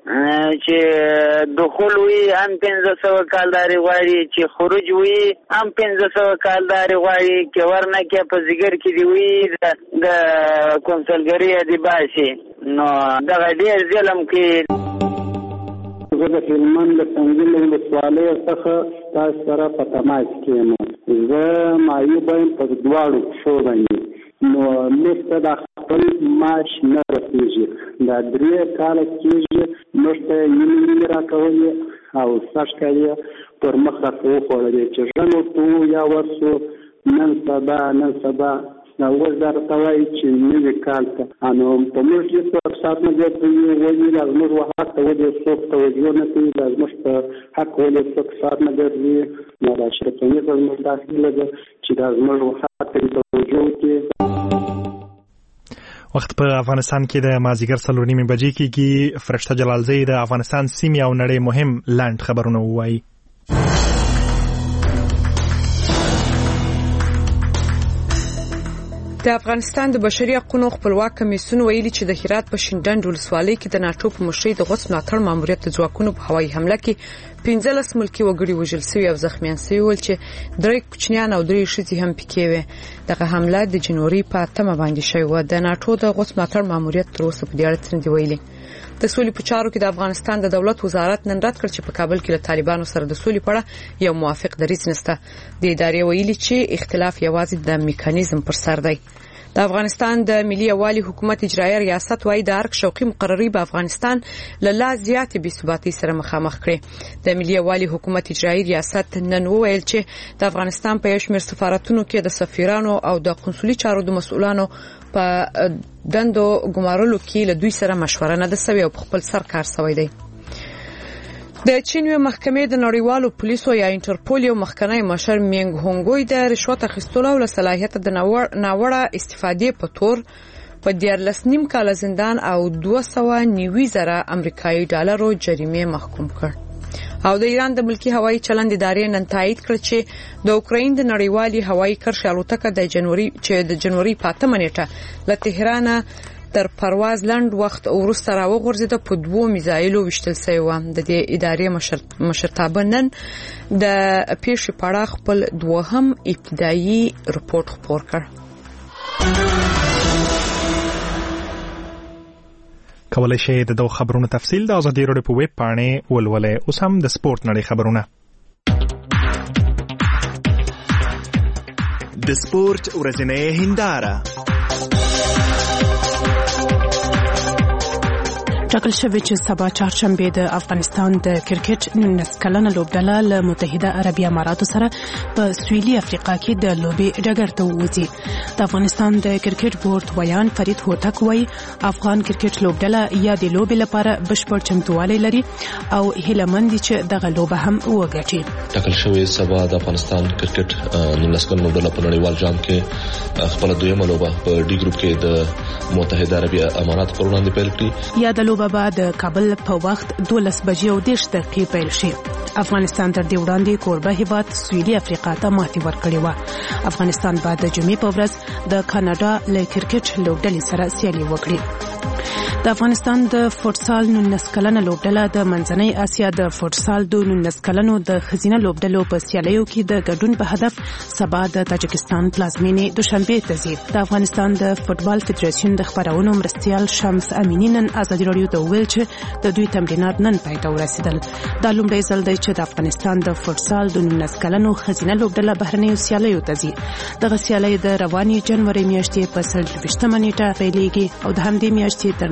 چې دخول وي هم 1500 کالداري غواړي چې خروج وي هم 1500 کالداري غواړي چې ورنه کې په زیګر کې دی وي د کنسلګری دی باسي. نو دغه ډیر ظلم کې زه د هلمند د سنګیل ولسوالۍ څخه تاسو سره په تماس کې یم. زه معیوب یم په دواړو پښو باندې. نو موږ ته د خپل معاش نه رسېږي. دا 3 کاله کېږي موږ ته نیمې راکولې او سږ کال یې پر مخ راته وخوړلې چې ژوند ورته یا ورسو نن سبا اوس درته وایي چې نوي کال ته نو په موږ هېڅ ساعت نه ګرځوي ولې دا زموږ حق ته ولې څوک توجه نه کوي دا زموږ په حق ولې څوک ساعت نه ګرځوي نو دا اشرف غني په زموږ دا هیله ده چې دا زموږ حق ته توجه وکړي. وخت په افغانستان کې د مازیګر 4:30 بجې کېږي. فرشته جلالزی د افغانستان سیمې او نړۍ مهم لاند خبرونه وایي. د افغانستان د بشري حقوقو خپلواک کمیسیون ویلي چې د هرات په شینډنډ ولسوالۍ کې د ناټو په مشرۍ د غوڅ ملاتړ ماموریت د ځواکونو په هوایي حمله کې 15 ملکي وګړي وژل شوي او زخمیان شوي ول چې 3 کوچنیان او 3 ښځې هم پکې وې. دغه حمله د جنوري په 8 باندې شوې و. د ناټو د غوڅ ملاتړ ماموریت تر اوسه په دې اړه څه نه دی ویلي. د سولې په چارو کې د افغانستان د دولت وزارت نن رد کړ چې په کابل کې له طالبانو سره د سولې په اړه یو موافق دریځ نشته. د ادارې ویلي چې اختلاف یوازې د میکانیزم پر سر دی. د افغانستان د ملي یوالي حکومت اجرایي ریاست وايي د ارګ شوقي مقرري په افغانستان لا زیاتې بې ثباتۍ سره مخامخ کړي. د ملي یوالي حکومت اجرایي ریاست نن وویل چې د افغانستان په یو شمېر سفارتونو کې د سفیرانو او د قنصلي چارو د مسؤلانو په دندو ګمارلو کې له دوی سره مشوره نه ده سوې او په خپل سر کار شوی دی. د چین یو محکمې د نړیوالو پولیسو یا انټرپول یو مخکنی مشر مینګ هونګوی د رشوت اخیستلو او صلاحیت د ناوړه استفادې په تور په 14 کال زندان او 290,000 امریکایي ډالرو جریمه محکوم کړ. او د ایران د ملکی هوایي چلند ادارې نن تایید کړ چې د اوکراین د نړیوالي هوایي کرښې الوتکه د جنوري په 8 نیټه له تهران تر پرواز لاند وخت وروسته راوغورځیده په 2 میزایلو وشتل شوی و. د دې ادارې مشرتابه نن د پیښې په اړه خپل دوهم ابتدایي رپورت خپور کړ. کولای شئ د دوه خبرونو تفصیل د ازادي راډیو په ویب پاڼې ولولئ. اوس هم د سپورت نړۍ خبرونه. د سپورت ورځنۍ هنداره. ټاکل شوی چې سبا چهارشنبه د افغانستان د کرکټ 19 کلنه لوبډله له متحده عربي اماراتو سره په سویلي افریقا کې د لوبې ډګر ته وځي. د افغانستان د کرکټ بورډ ویان فرید هوتک وایي افغان کرکټ لوبډله یا د لوبې لپاره بشپړ چمتووالی لري او هیله مند دي چې دغه لوبه هم وګټي. ټاکل شوی سبا د افغانستان کرکټ 19 کلنه لوبډله په نړیوال جام کې خپل دویمه لوبه په ډي ګروپ کې د متحده عربي امارات پر وړاندې پیل کړي. یا د لوبه بعد کابل په وخت 12:10 پیل شي. افغانستان تر دې وړاندې کوربه هیواد سویلي افریقا ته ماتې ورکړې و. افغانستان بعد د جمعې په ورځ د کاناډا له کرکټ لوبډلې سره سیالي وکړي. د افغانستان د فوټسال 19 کلنه لوبډله د منځنۍ اسیا د فوټسال د 19 کلنو د خزینه لوبډلو په سیالیو کې د ګډون په هدف سبا د تاجکستان پلازمینې دوشنبه ته ځي. د افغانستان د فوټبال فدراسیون د خبرونو مرستیال شمس امینی نن ازادي راډیو ته ویل چې د دوی تمرینات نن پای ته ورسېدل. دا لومړی ځل دی چې د افغانستان د فوټسال د 19 کلنو خزینه لوبډله بهرنیو سیالیو ته ځي. دغه سیالۍ د رواني جنوري میاشتې په 23 نیټه پیلېږي او د همدې میاشتې تر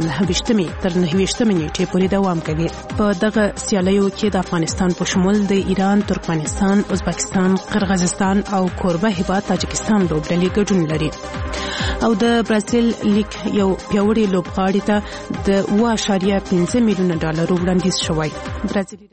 29 نیټې پورې دوام کوي. په دغه سیالیو کې د افغانستان په شمول د ایران، ترکمنستان، ازبکستان، قرغیزستان او کوربه هیواد تاجکستان لوبډلې ګډون لري. او د برازیل لیگ یو پیاوړي لوبغاړي ته د 1.5 میلیون ډالر وړاندیز شوی. برازیلي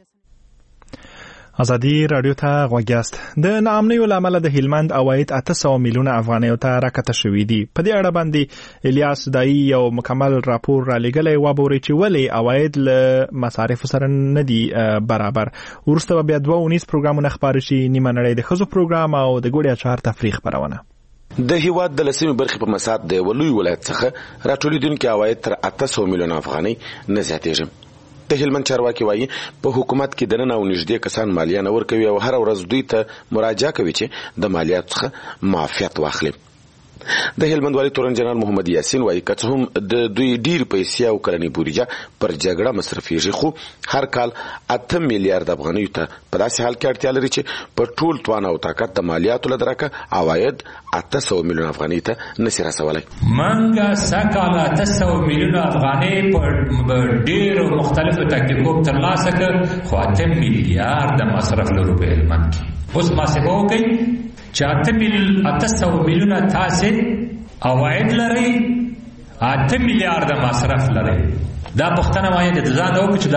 ازادي راډیو ته غوږیاست. د ناامنیو لامل د هلمند عواید 800 میلیونه افغانیو ته راکته شوې دي. په دې اړه باندې الیاس دای یو مکمل راپور را لګلې و بوري چې ولې عواید له مصارف سره نه دي برابر. ورسته بیا 2 پروګرامونه خبرې شي نیمه نړۍ د خزو پروګرام او د ګوډیا چهار تفریح خبرونه. د هیواد د لسمې برخې په مساحت د ولوی ولایت څخه راټولیدونکو عواید تر 800 میلیونه افغانۍ نه زیاتېږي. د هلمند چارواکي وایي په حکومت کې دننه او نږدې کسان مالیه نه ورکوي او هر ورځ دوی ته مراجعه کوي چې د مالیاتو څخه معافیت واخلي. د هلمند والي تورن جنرال محمد یاسین وایي که څه هم د دوی ډیر پیسې او کلنی بودیجه پر جګړه مصرفېږي خو هر کال 8 میلیارډ افغانۍ ته په داسې حال کې اړتیا لري چې په ټول توان او طاقت د مالیاتو له درکه عواید 800 میلیون افغانۍ ته نشي رسولای. منګه سکاله 800 میلیون افغانۍ په ډیرو مختلفو تکلیفو ترلاسه کړ خو 8 میلیارډ مصرف لرو په هلمند کې. اوس محاسبه وکړئ چې 800 میلیونه تاسو عواید لري 8 میلیارډ مصرف لري دا پښتنه وایي د ځان او چې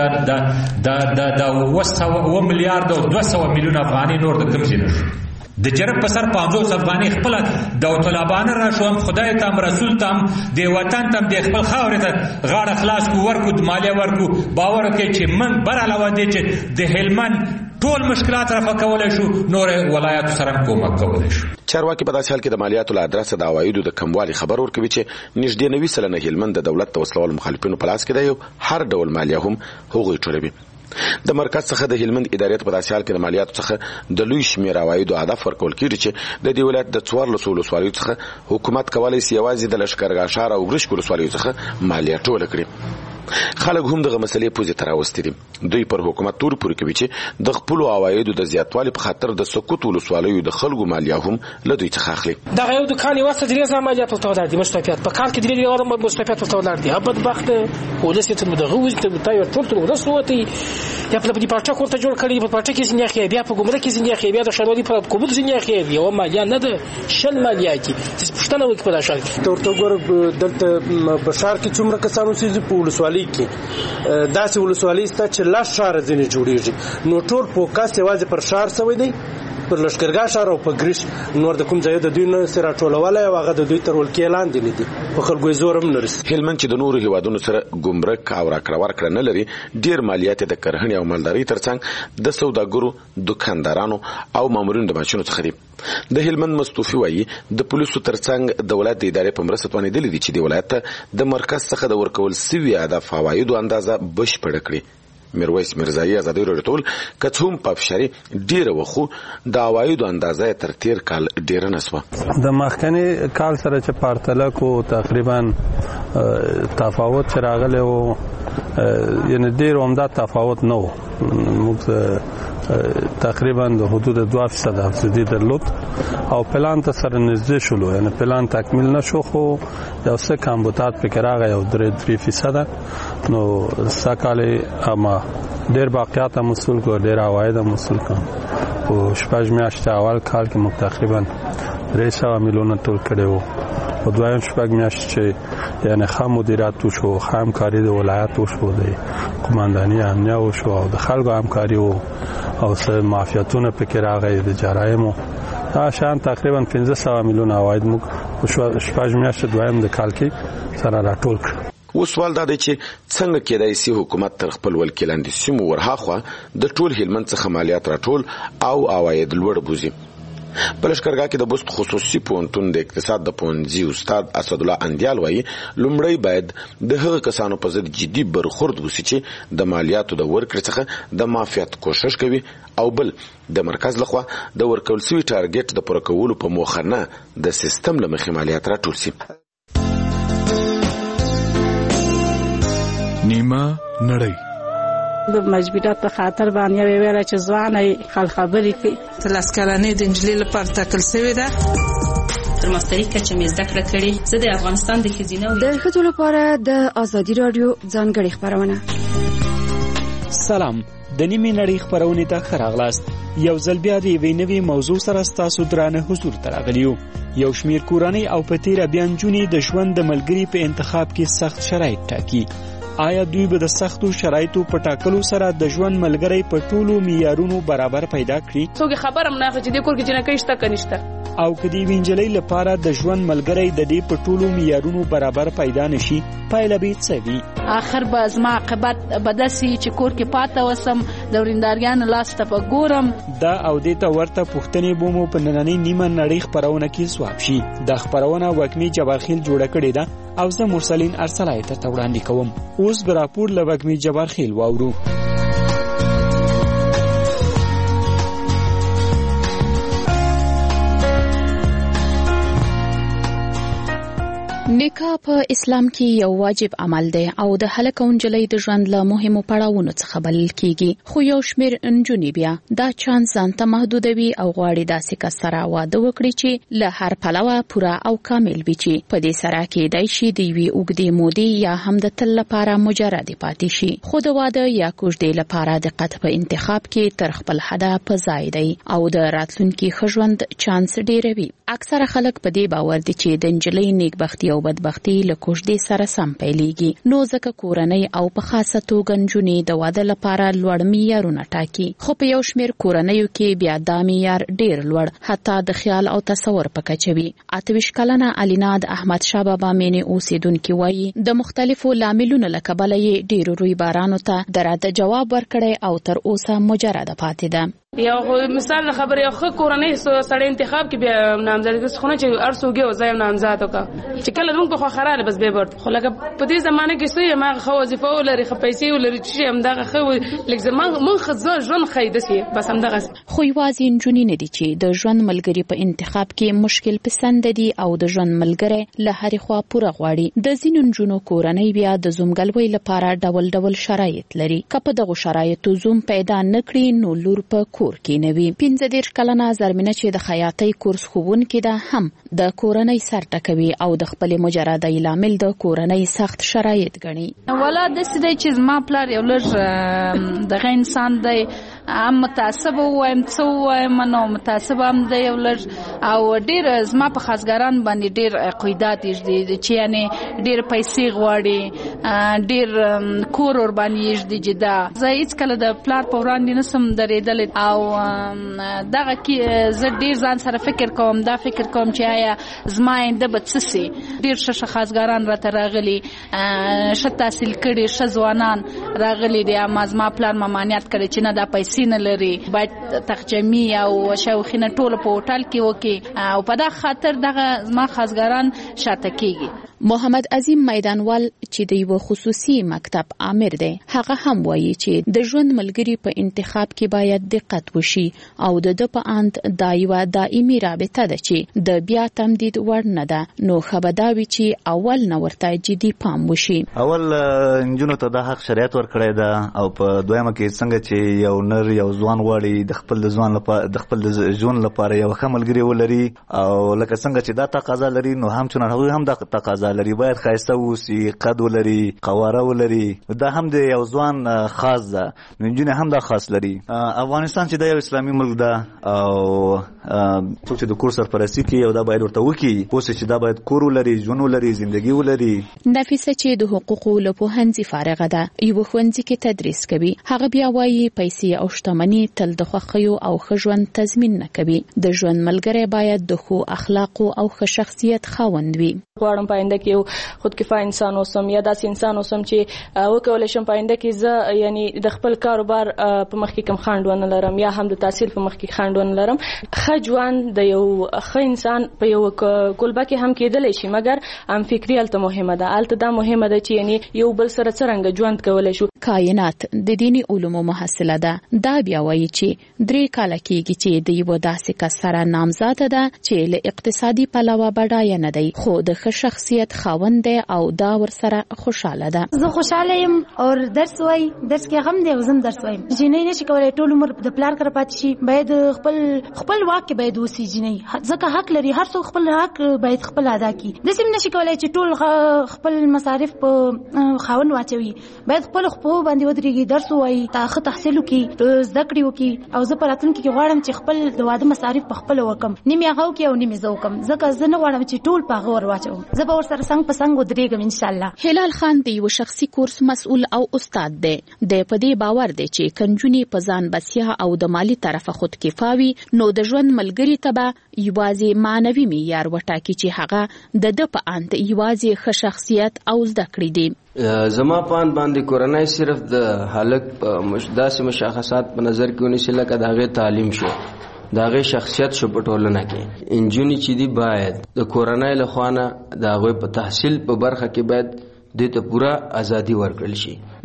دا 2 میلیارډ او 200 میلیون افغاني نور د کوم ځای د جرب په سر 50 افغاني خپل د طالبانو را شوم خدای ته رسول ته د وطن ته د خپل خاورې ته غاړه خلاص کو ورکو د مالیه ورکو باور کوي چې من بر علاوه دي چې د هلمند ټول مشکلات رفع کولای شو نور ولایت سره کومک کولای شو. چارواکي په داسې حال کې د مالیاتو له ادرسه د عوایدو د کموالي خبر ورکوي چې نږدې 90% هلمند د دولت ته وسلوال مخالفینو په لاس کې دی هر ډول مالیه هم هغوی ټولوي. د مرکز څخه د هلمند ادارې په داسې حال کې د مالیاتو څخه د لوی شمېر عوایدو هدف ورکول کېږي چې د دې ولایت د 14 ولسوالیو څخه حکومت کولی شي یوازې د لښکرګاه ښار او ګرشک ولسوالیو څخه مالیه ټوله کړي. خلک هم دغه مسلې پوزې ته راوستي دي. دوی پر حکومت تور پورې کوي چې د خپلو عوایدو د زیاتوالي په خاطر د سقوط ولسوالیو د خلکو مالیه هم له دوی څخه اخلي. دغه یو دکان واسطه درې ځله مالیه په تولید دي مستفید په کال کې درې ډول مستفید په تولید دي بدبخت ولس ته دغه وځي ته یو ټول ورسوتي یا په دې پارچه کوته جوړ کړی په پارچه کې ځنیخ بیا په ګمرک کې ځنیخ بیا د شړولي په کومل ځنیخ یو مالیه نه ده شل مالیه کی چې پښتنه وکړه په شال کې تورته ګور دلته بشار کې څومره کسانو چې په ولسوالۍ کې داسې ولسوالۍ ست چې لا شهر ځنې جوړیږي نو ټول فوکس یوازې پر شهر سوی دی پر لشکرګاه شهر او په ګریش نور د کوم ځای د دوی نه سره ټولواله او هغه د دوی تر ولکې لاندې نه دي په خلکو زورم نرسي. هلمند چې د نورو هیوادونو سره ګمرک او راکړه ورکړه نه لري ډیر مالیات د کرهڼې او مالداري ترڅنګ د سوداګرو دکاندارانو او مامورینو د ماشینو څخه دي. د هلمند مستوفي وایي د پولیسو ترڅنګ د ولایت د ادارې په مرسته توانېدلې دي چې د ولایت د مرکز څخه د ورکول سوي هدف عوایدو اندازه بشپړه کړي. میرویس میرزایی ازادي راډیو ټول کڅوم په فشاري ډیره وخو د عوایدو اندازه تر تیر کال ډیره نسوه. د مخکنی کال سره چې پارتله کو تقریبا تفاوت راغلی او یعنی ډیر عمده تفاوت نه و. موږ تقریبا د حدود 2% افزایش درلود او پلان ته سره نږدې شولو یعنی پلان تکمیل نشو خو یو څه کمبودات پکې راغی او 3% نو سکهاله اما ډیر باقیات هم وصول کو ډیر عواید هم وصول کو او شپږ میاشتې اول کال کې موږ تقریبا 300 میلیونه ټول کړو او دویم شپږ میاشتې چې یعنی خام مدیریت شو خام کاری د ولایت شو د قومنداني امنیه شو او د خلکو همکاري او سره مافیاتونه پکې راغی د جرایمو شان تقریبا 1500 میلیون عواید موږ شپږ میاشتې دویم د کال کې سره راټول کړ. سوال دا دی چې څنګه کېدای شي حکومت تر خپل ولکلاندې سیمو ورهاخوا د ټول هلمند څخه مالیات راټول او عواید لوړ بوزي. په لښکرګاه کې د بست خصوصي پوهنتون د اقتصاد د پوهنځي استاد اسدالله اندیال وایي لومړی باید د هغه کسانو په ضد جدي برخورد وشي چې د مالیاتو د ورکړې څخه د معافیت کوشش کوي او بل د مرکز لخوا د ورکول شوي ټارګټ د پوره کولو په موخه نه د سیستم له مخې مالیات راټول شي. نیمه نړۍ د مجبوریت په خاطر باندې ویل چې ځواني خل خبرې کوي تلاسکرانې د انجلۍ لپاره تکل شوی ده تر ماستری کچې مې زده کړه کړې زه د افغانستان د خزینه د ښځو لپاره د ازادي رادیو ځانګړي خبرونه. سلام د نیمه نړۍ خبرونه ته ښه راغلاست. یو ځل بیا د یوې نوې موضوع سره ستاسو درانه حضور ته راغلیو. یو شمیر کورنۍ او په تیره بیا نجونې د ژوند د ملګري په انتخاب کې سخت شرایط ټاکي. آیا دوی به د سختو شرایطو په ټاکلو سره د ژوند ملګری په ټولو معیارونو برابر پیدا کړي؟ څوک خبرم نه چې د کور کې جنکې شته کنيشته او کدی وینجلې لپاره د ژوند ملګری د دې په ټولو معیارونو برابر پیدا نشي پایله به څه وي؟ اخر به زما عاقبت بدسي چې کور کې پاته وسم د ورینداریان لاس ته وګورم. دا او د ته ورته پښتنې بومو په نننۍ نیمه نړۍ خبرونه کې سواب شي. د خبرونه وکمی جبارخیل جوړه کړې ده او زه مرسلین ارسلای ته وړاندې کوم. اوس به راپور له وکمی جبارخیل واورو. نکاح په اسلام کې یو واجب عمل دی او د هلک او نجلۍ د ژوند له مهمو پړاوونو څخه بلل کیږي، خو یو شمېر نجونې بیا دا چانس ځانته محدودوي او غواړي داسې کس سره واده وکړي چې له هر پلوه پوره او کامل وي، چې په دې سره کېدای شي د یوې اوږدې مودې یا هم د تل لپاره مجردې پاتې شي، خو د واده یا کوژدې لپاره دقت په انتخاب کې تر خپل حده په ځای دی او د راتلونکي ښه ژوند چانس ډېروي. اکثره خلک په دې باور دي چې د نجلۍ نیکبختي او بدبختی له کوژدې سره سم پیلېږي، نو ځکه کورنۍ او په خاصه توګه نجونې د واده لپاره لوړ معیارونه ټاکي، خو په یو شمېر کورنیو کې بیا دا معیار ډېر لوړ حتی د خیال او تصور په کچه وي. 28 کلنه الینا د احمدشاه بابا مینې اوسېدونکې وایي د مختلفو لاملونو له کبله یې ډېرو رویبارانو ته د راته جواب ورکړی او تر اوسه مجرده پاتې ده. یو مثال خبره یو ښه کورنۍ سړی انتخاب کې بیا نامزدګي څخه چې ارسوږي او ځای نامزاد وکړه چې کله موږ په خراره بس به ورته خو لکه په دې زمانه کې څه ما خو وظیفه ولري خو پیسې ولري چې هم دغه خو لکه زمون من خزه ژوند خیده سي بس هم دغه خو یوازې نجونې نه دي چې د ژوند ملګری په انتخاب کې مشکل پسند دي او د ژوند ملګری له هرې خوا پوره غواړي. د ځینو نجونو کورنۍ بیا د زومګلوۍ لپاره ډول ډول شرایط لري، که په دغو شرایطو زوم پیدا نکړي نو لور په کور کې نه وي. 15 کلنه زرمینه چې د خیاطۍ کورس ښوونکې ده هم د کورنۍ سر ټکوي او د خپلې مجردۍ لامل د کورنۍ سخت شرایط ګڼي. ولا داسې دی چې زما پلار یو لږ دغه انسان دی، هم متعصب وایم څه وایم نو متعصب هم دی یو لږ او ډېر زما په خاصګران باندې ډېر قیودات یږدي چې یعنی ډېر پیسې غواړي، ډېر کور ور باندې یږدي چې دا زه هېڅکله د پلار په وړاندې نسم درېدلی او دغه کې زه ډېر ځان سره فکر کوم، دا فکر کوم چې آیا زما آینده به څه سي. ډېر ښه خاصګران راته راغلي، ښه تحصیل کړي ښه ځوانان راغلي دي، اما زما پلار ممانعت کړی چې نه دا پیسې نه لري، باید تخجمي او شوخینه ټوله په هوټل کې وکړي او په دا خاطر دغه زما خاصګران شاته کېږي. محمد عظیم میدانوال چې د یو خصوصي مکتب آمر دی، هغه هم وایي چې د ژوند ملګری په انتخاب کې باید دقت وشي او د په اند دا یو دایمي رابطه ده چې د بیا تمدید وړ نه ده، نو خبرداوي چې اول نه ورته جدي پام وشي. اول انجونو ته د حق شریعت ورکړی ده او په دویمه کې څنګه چې یو نر یو ځوان غواړي د خپل ځوان لپاره د خپل ژوند لپاره یو ښه ملګری ولري او لکه څنګه چې دا تقاضا لري نو هم چون هغوی هم دا تقاضا لري، باید ښایسته اوسي، قد ولري، قواره ولري، دا هم د یو ځوان خاص ده، نو نجونې هم دا خاص لري. افغانستان چې دا یو اسلامي ملک ده او څوک چې د کور سرپرستي کوي او دا باید ورته وکړي پوه چې دا باید کور ولري، ژوند ولري، زندگی ولري. نفیسه چې د حقوقو له پوهنځي فارغه ده، یو ښوونځي کې تدریس کوي، هغه بیا وایي پیسې او شتمني تل د خوښیو او ښه ژوند تضمین نه کوي. د ژوند ملګری باید د ښو اخلاقو او ښه شخصیت خاوند وي. غواړم په آینده کې یو خودکفا انسان اوسم یا داسې انسان اوسم چې وکولی شم په آینده کې زه یعنی د خپل کاروبار په مخ کې کوم خنډ ونه لرم یا هم د تحصیل په مخ کې خنډ ونه لرم. ښه ژوند د یو ښه انسان په یو کلبه کې هم کېدلی شي، مګر هم فکري هلته مهمه ده، هلته دا مهمه ده چې یعنی یو بل سره څرنګه ژوند کولی شو. کائنات د دیني علومو محصله ده، دا بیا وایي چې 3 کاله کېږي چې د یو داسې کس سره نامزاده ده چې له اقتصادي پلوه بډایه نه دی خو د ښه شخصیت خاوند دی او دا ورسره خوشاله ده. زه خوشاله یم او درس وایم، درس کې غم دی او زم درس وایم. جنۍ نشي کولای ټول عمر د پلار کر پاتې شي، باید خپل واک باید وسی جنۍ ځکه حق لري، هر څوک خپل حق باید خپل ادا کړي. د سیم نشي کولای چې ټول خپل مصارف په خاوند واچوي، باید خپل خپل باندې ودرېږي، درس وایي، تحصیل وکړي، زده کړې وکړي او زه په راتلونکي کې غواړم چې خپل د واده مصارف په خپل وکم، نیمه هغه وکړي او نیمه زه وکم، ځکه زه نه غواړم چې ټول په هغه ور واچوم، زه به ورسره څنګ په څنګ ودرېږم ان شاء الله. هلال خان د یو شخصي کورس مسؤل او استاد دی، د په دې باور دی چې کنجونی په ځان بسیا او د مالی طرفه خود کفاوي نو د ژوند ملګری ته به یوازې معنوي معیار وټاکي چې هغه د په اند یوازې ښه شخصیت او زده کړې دي. زما پان باندې کورنۍ صرف د هلک داسې مشخصات په نظر کې ونیسي لکه د هغې تعلیم شو، د هغې شخصیت شو په ټولنه کې. انجونې چې دي باید د کورنۍ له خوا نه د هغوی په تحصیل په برخه کې باید دې ته پوره ازادي ورکړل شي.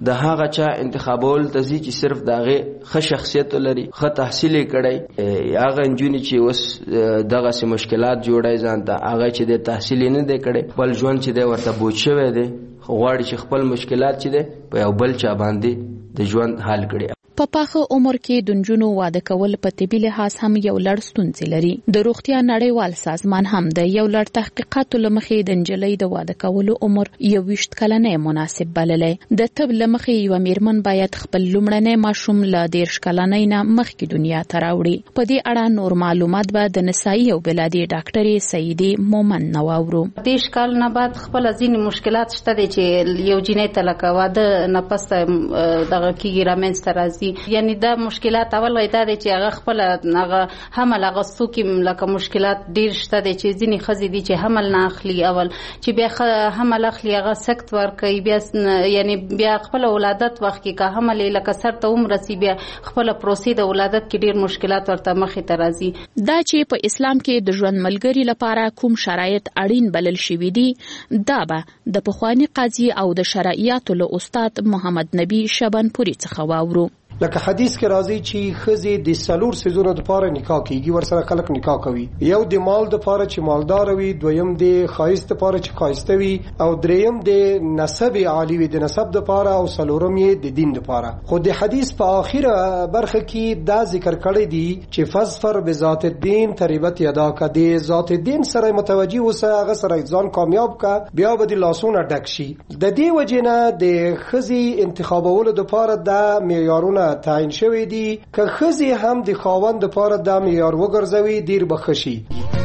د هغه چا انتخابول ته چې صرف دغه ښه شخصیت لري، ښه تحصیل کړي، هغه انجونی چې وس دغه سي مشکلات جوړای ځان ته هغه چې د تحصیل نه دی کړي، بل ژوند چې دی ورته بوج شوی دی، غواړي چې خپل مشکلات چې دی په یو بل چا باندې د ژوند حل کړي. په پاخه عمر کې د نجونو واده کول په طبي لحاظ هم یو لړ ستونزې لري. د روغتیا نړیوال سازمان هم د یو لړ تحقیقاتو لمخې د نجلۍ د واده کولو عمر 21 کلنې مناسب بللې. د طب لمخې یو میرمن باید خپل لومړنی ماشوم له 13 کلنۍ نه مخکې دنیا ته راوړي. په دې اړه نور معلومات به د نسایي او بلادي ډاکټرې سیدي مومن نواورو. 13 کال نه بعد خپل ځینې مشکلات شته چې یو جنې ته لکه واده نه پس دغه کیږي رامنځته راځي. یعنی دا مشکلات اول غیدا دي چې هغه خپل هغه حمل غوستو کې لکه مشکلات ډیر شته دي چې ځینې خزې دي چې حمل نه اخلي، اول چې بیا حمل اخلي هغه سخت ورکوي، بیا یعنی بیا خپل ولادت وخت کې که حمل لکه سر ته عمر رسی بیا خپل پروسې د ولادت کې ډیر مشکلات ورته مخې ته راځي. دا چې په اسلام کې د ژوند ملګری لپاره کوم شرایط اړین بلل شوي دي دا به د پخوانی قاضي او د شرعیاتو له استاد محمد نبی شبانپوري څخه واورو. لکه حدیث کې راځي چې خزي د سلور سيزونو د پاره نکاح کیږي، ورسره خلک نکاح کوي. یو د مال د پاره چې مالدار وي، دویم د خایست د پاره چې خایسته وي، او دریم د نسب عالی وي د نسب د پاره، او سلورم یې د دین د پاره. خو د حدیث په اخیره برخه کې دا ذکر کړی دی چې فظفر بذات الدین تریبت یدا کا، د ذات الدین سره متوجي اوسه، هغه سره ځان کامیاب کا، بیا به د لاسونه ډک شي. د دې وجنه د خزي انتخابولو د پاره د معیارونه تعین شوی دی که خزي هم د خاوند لپاره د معیار وګرځوي ډیر بخښي.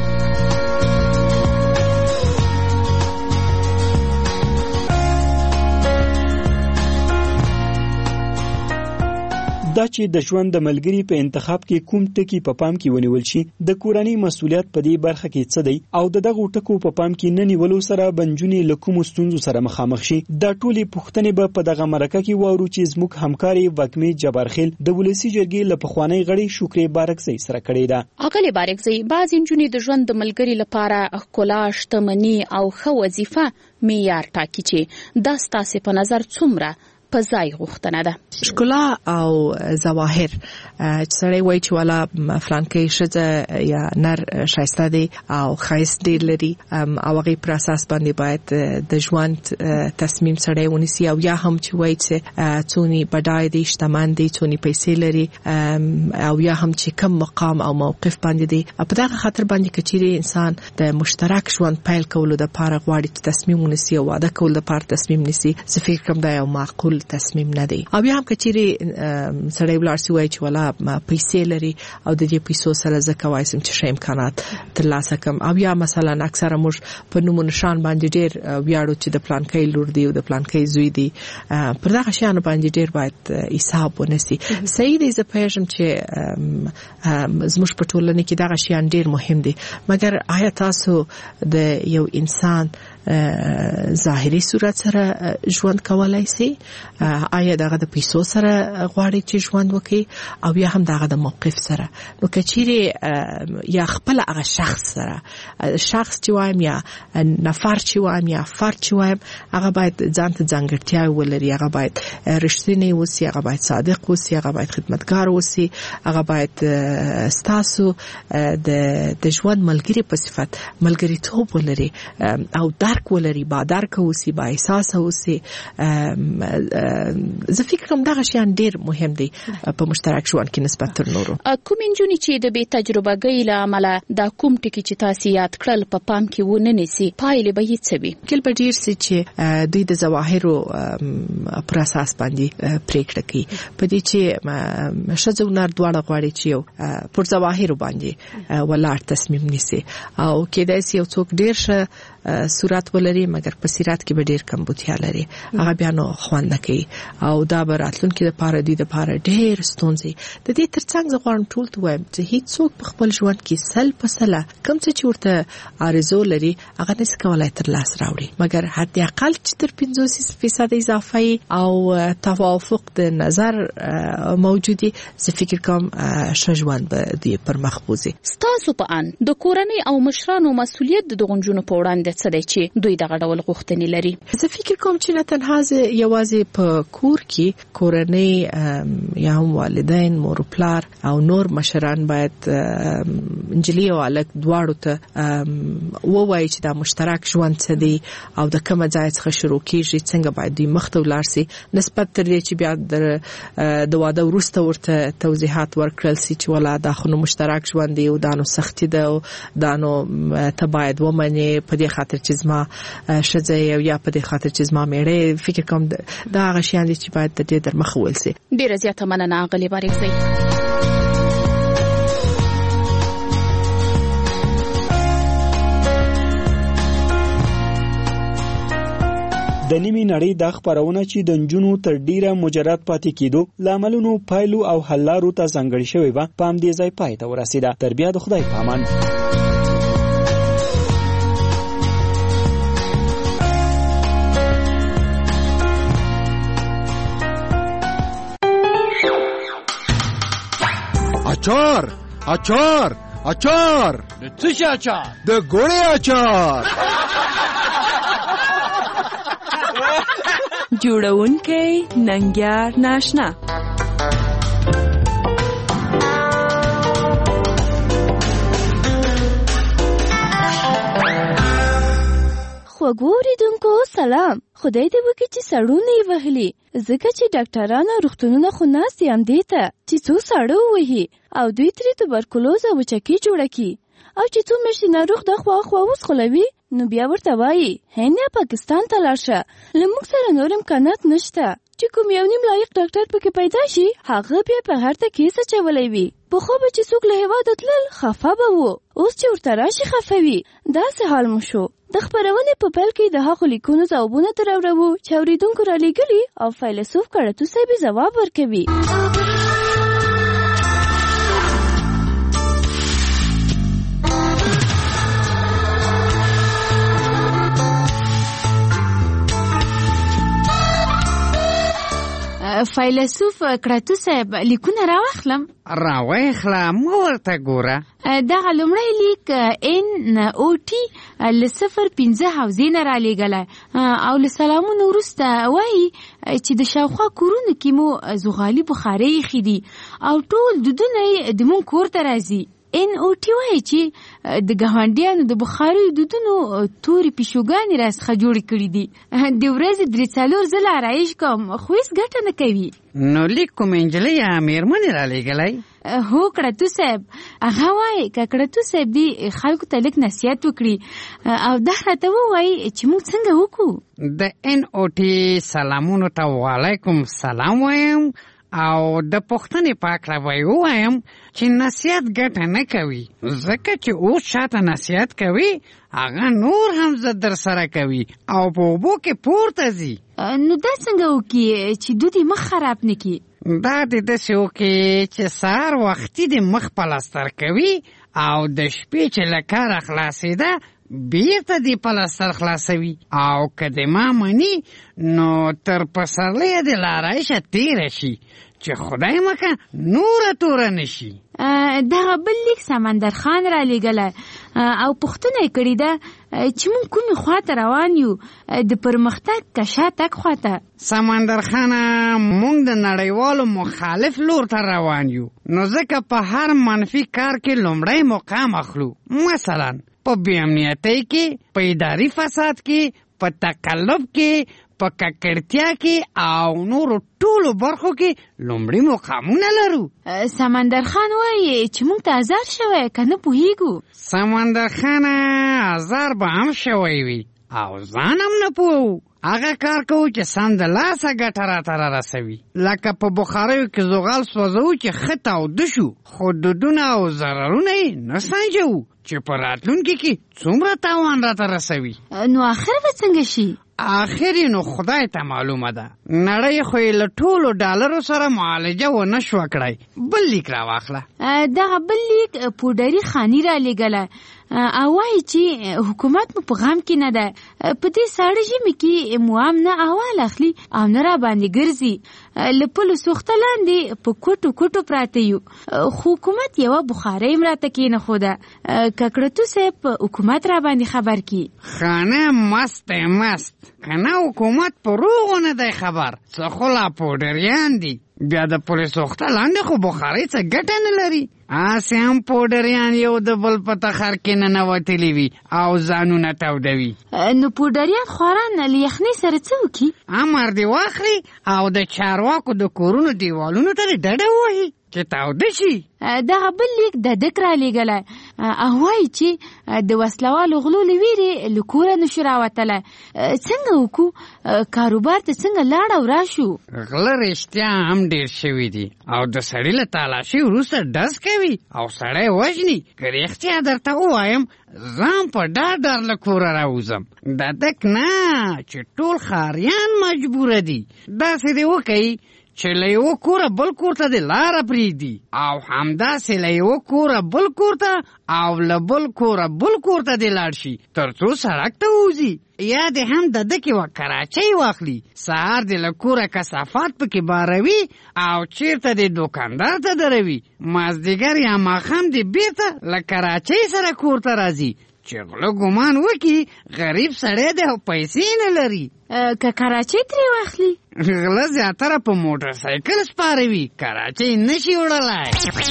دا چې د ژوند د ملګری په انتخاب کې کوم ټکی په پام کې ونیول شي، د کورنۍ مسولیت په دې برخه کې څه دی او دغه ټکو په پام کې نه نیولو سره بنجونی لکوم ستونزو سره مخامخ شي. دا ټولې پوښتنې به په دغه مرکه کې واورو چې زموږ همکاري وکمې جبارخیل د ولسی جرګې له پخوانی غړي شکرې بارکزی سره کړې ده. اغلی بارکزی بعض انجونی د ژوند د ملګری لپاره خپل شتمنۍ او ښه وظیفه معیار ټاکي چې دا ستاسو په نظر څومره په ځای غوښتنه ده. ښکلا او ظواهر چې سړی وایي چې والا فلانکې ښځه یا نر ښایسته دی او ښایست ډېر لري او هغې پر اساس باندې باید د ژوند تصمیم سړی ونیسي، او یا هم چې وایي چې څونی بډای دی، شتمن دی، څونی پیسې لري، او یا هم چې کم مقام او موقف باندې دی. په دغه خاطر باندې که چیرې انسان د مشترک ژوند پیل کولو دپاره غواړي چې تصمیم ونیسي او واده کولو دپاره تصمیم نیسي، زه فکر کوم دا یو معقول تصمیم نه دی. او بیا هم کچېرې سړی ولاړ سي وایي چې والا پیسې لري او د دې پیسو سره زه کولی شم چې ښه امکانات ترلاسه کړم، او یا مثلا اکثره موږ په نوم و نښان باندې ډېر ویاړو چې د پلانکۍ لور دی او د پلانکۍ زوی دی. پر دغه شیانو باندې ډېر باید حساب ونیسي. صحیح دی، زه پوهېږم چې زموږ په ټولنه کې دغه شیان ډېر مهم دي، مګر آیا تاسو د یو انسان ظاهري صورت سره ژوند کولای شي؟ آیا دغه د پیسو سره غواړي چې ژوند وکړي او یا هم دغه د موقف سره؟ نو که چیرې یا خپل هغه شخص سره، شخص چې وایم یا نفر چې وایم یا فرد چې وایم، هغه باید ځان ته ځانګړتیاوې ولري، هغه باید رښتینی اوسي، هغه باید صادق اوسي، هغه باید خدمتګار اوسي، هغه باید ستاسو د ژوند ملګری په صفت ملګریتوب ولري او درک ولري، با درک اوسي، با احساس اوسي. زه فکر کوم دغه شیان ډیر مهم دي په مشترک ژوند کې نسبت تر نورو. کوم انجونی چې د بې تجربهګۍ له امله دا کوم ټکي چې تاسو یاد کړل په پام کې ونه نیسي، پایلې به یې څه وي؟ کله به ډیر سي چې دوی د ظواهرو پر اساس باندې پریکړه کوي، په دې چې ښځه او نر دواړه غواړي چې یو پر ظواهرو باندې ولاړ تصمیم نیسي، او کېدای سي یو څوک ډیر ښه صورت ولري مګر په سیرت کې به ډیر کم بوتیا لري، هغه بیا نو خوند نه کوي او دا به راتلونکي دپاره دوی دپاره ډېر ستونزې. د دې ترڅنګ زه غواړم ټول ته ووایم چې هېڅوک په خپل ژوند کې سل په سله کوم څه چې ورته آرزو لري هغه نشي کولی ترلاسه راوړي، مګر حداقل چې تر 50% اضافه او توافق د نظر موجود وي، زه فکر کوم ښه ژوند به دوی پر مخ بوځي. ستاسو په اند د کورنۍ او مشرانو مسؤلیت د دغو نجونو په وړاندې څه دی چې دوی دغه ډول غوښتنې لري؟ زه فکر کوم چې نه تنها یوازې په کور کې کورنۍ یا هم والدین مور پلار او نور مشران باید انجلي او الک دواړو ته ووایي چې دا مشترک ژوند څه دی او د کومه ځای څخه شروع کیږي، څنګه باید دوی مخته ولاړ سي، نسبت تر دې چې بیا د واده وروسته ورته توضیحات ورکړل سي چې ولا دا خو مشترک ژوند دی او دا نو سختي ده او دا نو ته باید ومنې په دې خاطر چې زما ښځه یا په دې خاطر چې زما میړه. فکر کوم دا هغه شیان دي چې باید د دې در مخه ویل سي. ډیره زیاته مننه غلي بارکزی. د نیمې نړۍ د خبرونه چې د نجونو تر ډیره مجرد پاتې کېدو لاملونو پایلو او حل لارو ته ځانګړې شوې وه په همدې ځای پای ته ورسېده. تر بیا د خدای په امان. اچار اچار اچار د څه شي اچار؟ د ګوړې اچار. جوړونکی ننګیار ناشنا. خوږو اوریدونکو سلام. خدای دې وکړي چې سړونه یې وهلي، ځکه چې ډاکټران او روغتونونه خو ناست دي همدې ته چې څو ساړه ووهي او دوی ترې توبرکلوز او وچکي جوړه کړي، او چې څو میاشتې ناروغ د خوا خوا وسخولوي نو بیا ورته وایي هند یا پاکستان ته لاړ شه، له موږ سره نور امکانات نشته. چې کوم یو نیم لایق ډاکټر پکې پیدا شي هغه بیا په هر ته کیسه چولی وي. پخوا به چې څوک له هېواده تلل خفه به وو، اوس چې ورته راشي خفه وي. داسې حال مو شو. د خپرونې په پیل کې د هغو لیکونو ځوابونه دراوړو چې اورېدونکو رالیږلي او فیلسوف کړتو صاحب ځواب ورکوي. فیلسوف کړتو صاحب لیکونه راوخلم ورته ګوره. دغه لومړی لیک NOT له 05 حوزې نه رالیږلی او له سلامونو وروسته وایي چې د شاوخوا کورونو کې مو زغالي بخارۍ ایښي دي او ټول دودونه یې زموږ کور ته راځي. NOT وایي چې د ګاونډیانو د بخاریو دودونو تورې پیشوګانې راڅخه جوړې کړي دي. د ورځې 3-4 ځله آرایش کوم خو هېڅ ګټه نه کوي. نو لیک کوم نجلۍ یا مېرمنې رالیږلی؟ هو کړتو صاحب. هغه وایي که کړتو صاحب دې خلکو ته لږ نصیحت وکړي او دا راته ووایي چې موږ څنګه وکړو. د NOT سلامونو ته وعلیکم سلام وایم او د پښتنې پاکړه وایم چې نصیحت ګټه نه کوي، ځکه چې اوس شاته نصیحت کوي هغه نور هم زه در سره کوي او په اوبو کې پورته ځي. نو دا څنګه وکړي چې دوی دې مخ خراب نه کړي؟ دا دې داسې وکړي چې سهار وختي دې مخ پلستر کوي او د شپې چې له کاره خلاصېده بیرته دې پلستر خلاصوي او که دې ما مني نو تر پسرلیه دې له آرایشه تېره شي چې خدای مکه نوره توره نشي. دغه بل لیک سمندر خان را لیږلی او پوښتنه یې کړې ده چې موږ کومې خواته روان یو، د پرمختګ که شاتګ خواته؟ سمندر خانه موږ د نړیوالو مخالف لور ته روان یو، نو ځکه په هر منفي کار کې لومړی مقام اخلو. مثلا په بې امنیتۍ کې، په اداري فساد کې، په تقلب کې، په ککړتیا کې او نورو ټولو برخو کې لومړی مقامونه لرو. سمندر خان وایي چې موږ ته ازار شوی که نه پوهیږو؟ سمندر خانه ازار به هم شوی وي او ځان هم نه پوهو. هغه کار کوو چې سم د لاسه ګټه راته رارسوي، لکه په بخاریو کې زغال سوځو چې ښه تاوده شو، خو دودونه او ضررونه یې نه سنجوو چې په راتلونکي کې څومره تاوان راته رسوي. نو آخر به څنګه شي؟ آخر نو خدای ته معلومه ده. نړۍ خو یې له ټولو ډالرو سره معالجه ونه شوه کړی. بل لیک راواخله. دغه بل لیک پوډري خاني را لیږلی او وایي چې حکومت مو په غم کې نه ده. په دې ساړه ژمي کې مو هم نه احوال اخلي او نه را باندې ګرځي. له پلو سوخته لاندې په کوټو کوټو پراته یو. خو حکومت یوه بخارۍ هم راته کېنښوده. ککړتو صاحب په حکومت را باندې خبر کی. خانه مست مست کنه حکومت په روغو نه دی خبر. څه خو لا پوډریان دي. بیا د پلو سوخته لاندې خو بخارۍ څه ګټه نه لري. آسې هم پوډریان یو د بل په تخر کې ننوتلي وي او ځانونه تودوي. نو پوډریان خواران له یخنۍ سره څه وکړي؟ امر دې واخلي او د چارواکو د کورونو دیوالونو ته دې ډډه ووهي چې تاوده شي. دغه بل لیک د دک را لیږلی او وایي چې د وسلوالو غلو له ویرې له کوره نشو راوتلی. څنګه وکړو؟ کاروبار ته څنګه لاړ او راشو؟ غله رښتیا هم ډېر شوي دي او د سړي له تالاشۍ وروسته ډز کوي او سړی وژني. که رښتیا درته ووایم ځان په ډار له کوره راوځم. د دک نه چې ټول ښاریان مجبوره دي. داسې دې وکئ چې له یوه کوره بل کور ته د لاره پرېږدي او همداسې له یوه کوره بل کور ته او له بل کوره بل کور ته د لاړ شي تر څو سړک ته ووځي. یا دې هم د دکې یوه کراچۍ واخلي. سهار دې له کوره کثافات پکې باروي او چیرته دې دوکاندار ته دروي. مازدیګر یا ماښام دې بیرته له کراچۍ سره کور ته راځي. چې غله ګمان وکړي غریب سړی دی او پیسې نه لري. که کراچۍ ترې واخلي؟ غله زیاتره په موټر سایکل سپاروي. کراچۍ نشي وړلی.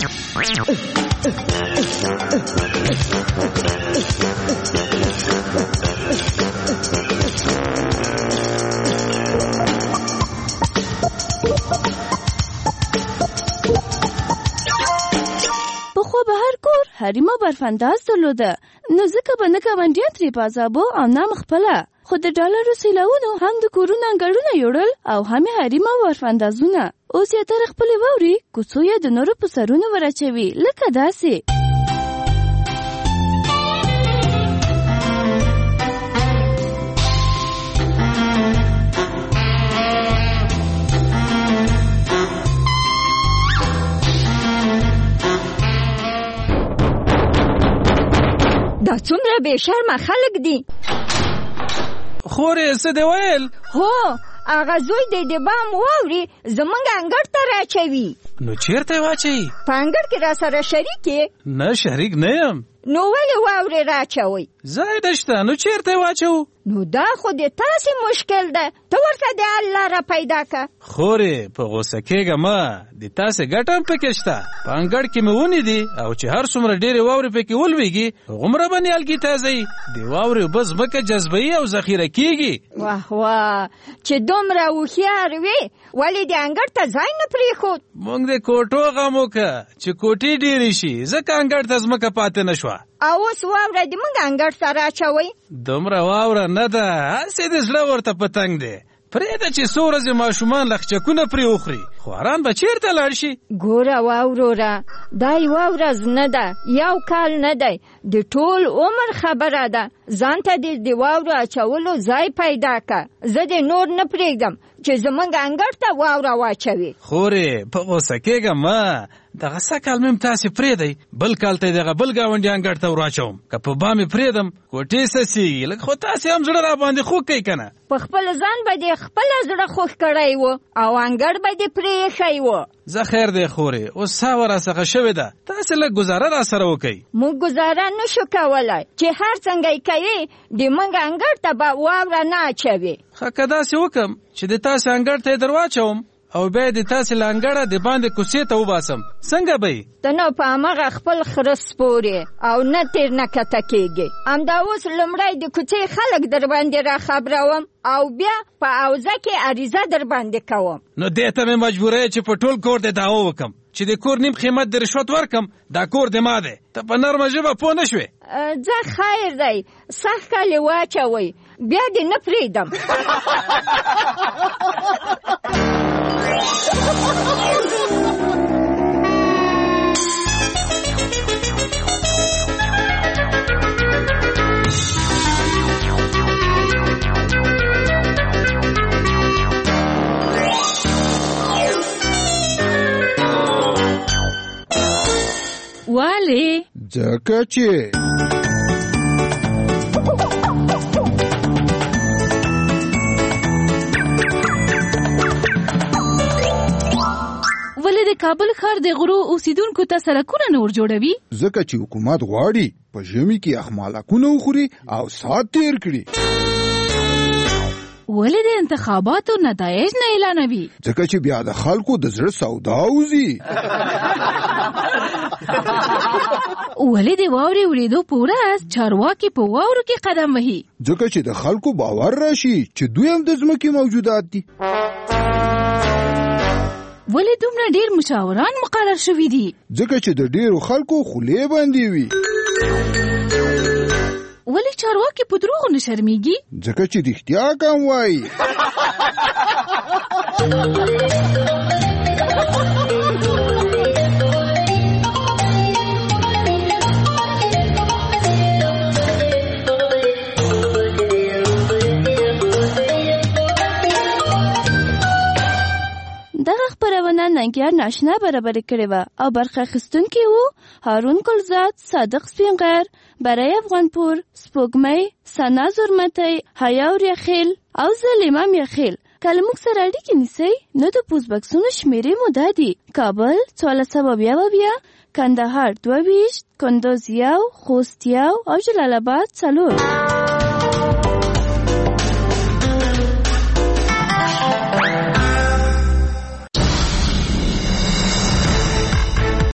پخوا به هر کور حریمه برفنداز درلوده، نو ځکه به نه ګاونډیان ترې په عذابو او نام خپله. خو د ډالرو سیلاونو هم د کورونو انګړونه یوړل او هم یې حریمه برفندازونه. اوس یې تر خپلې واوري کوڅو یې د نورو په سرونو ورچوي لکه داسې. دا څومره بې شرمه خلک دي. خورې څه دې ویل؟ هو هغه زوی دی د بام واورې زمونږ انګړ ته راچوي. نو چیرته یې واچوي؟ په انګړ کې را سره شریک یې؟ نه شریک نه یم. نو ولې واورې راچوئ؟ ځای ده شته، نو چیرته یې واچوو؟ نو دا خو د تاسې مشکل ده. ته ورته د حل لاره پیدا که. خورې په غوسه کېږه مه، د تاسې ګټه هم پکې شته. په انګړ کې مې ونې دي او چې هر څومره ډېرې واورې پکې ولویږي هغومره به نیالګي تازهیي. د واورې اوبه ځمکه جذبوي او ذخیره کېږي. واه واه، چې دومره هوښیار وې ولې د انګړ ته ځای نه پرېښود؟ موږ د کوټو غم وکړه چې کوټې ډېرې شي، ځکه انګړ ته ځمکه پاتې نه شوه. او اوس واوره د موږ انګړ ته راچوئ؟ دومره واوره نه ده، هسې د زړه ورته په تنګ دی. پرېږده چې څو ورځې ماشومان لخچکونه پرې وخوري، خواران به چیرته لاړ شي؟ ګوره واوروره، دا یوه ورځ نه ده، یو کال نه دی، د ټول عمر خبره ده. ځان ته د واورو اچولو ځای پیدا که. زه د نور نه پرېږدم چې زموږ انګړ ته واوره واچوي. خورې په غوسه کېږه مه، دغه څه کال مې هم تاسې پرېږدئ، بل کال ته یې دغه بل ګاونډي انګړ ته ور واچوم. که په بام یې پرېږدم کوټې څڅېږي، لږ خو تاسې هم زړه را باندې خوږ کوئ که نه. په خپل ځان به دې خپله زړه خوښ کړی و او انګړ به دې پرې ایښی و. زه خیر دی خورې، اوس ساوه راڅخه شوې ده، تاسې لږ ګزاره را سره وکئ. موږ ګزاره نشو کولی چې هر څنګه یې کوې د موږ انګړ ته به واوره نه اچوې. ښه که داسې وکړم چې د تاسې انګړ ته یې در واچوم او بیا د تاسې له انګړه د باندې کوڅې ته وباسم، څنګه به یې؟ ته نو په هماغه خپل خره سپورې او نه تېر نه کته کېږې. همدا اوس لومړی د کوڅې خلک در باندې را خبروم او بیا په اوزه کې عریضه در باندې کوم. نو دې ته مې مجبوره چې په ټول کور دې دعوه وکم چې د کور نیم قیمت د رشوت ورکم، دا کور دې ما دی. ته په نرمه ژبه پوه نه شوې؟ ځه خیر دی، سخت کال یې واچوئ، بیا دې نه پرېږدم. والې ځکه چې د کابل ښار د غرو اوسیدونکو ته سړکونه نور جوړوي؟ ځکه چې حکومت غواړي په ژمي کې اخمالکونه وخوري او سات تیر کړي. ولې د انتخاباتو نتایج نه اعلانوي؟ ځکه چې بیا د خلکو د زړه سودا وځي. ولې د واورې وریدو په ورځ چارواکي په واورو کې قدم وهي؟ ځکه چې د خلکو باور راشي چې دوی هم د ځمکې موجودات دي. ولې دومره ډیر مشاوران مقرر شوي دي؟ ځکه چې د ډیرو خلکو خولې باندې وي. ولې چارواکي په دروغو نه شرمېږي؟ ځکه چې رښتیا کم وایي. دغه خبرونه ننګیار ناشنا برابر کړې وه او برخه اخیستونکي وو هارون ګلزاد، صادق سپینغر، برای افغانپور، سپوږمۍ، ثنا زرمتی، حیا ریاخیل او زه لیمام یاخیل. کله موږ سره اړیکې نیسئ نو د پوسټ بکسونو شمیرې مو دا دي: کابل 1422، کندهار 22، کندوز 1، خوست 1 او جلال آباد 4.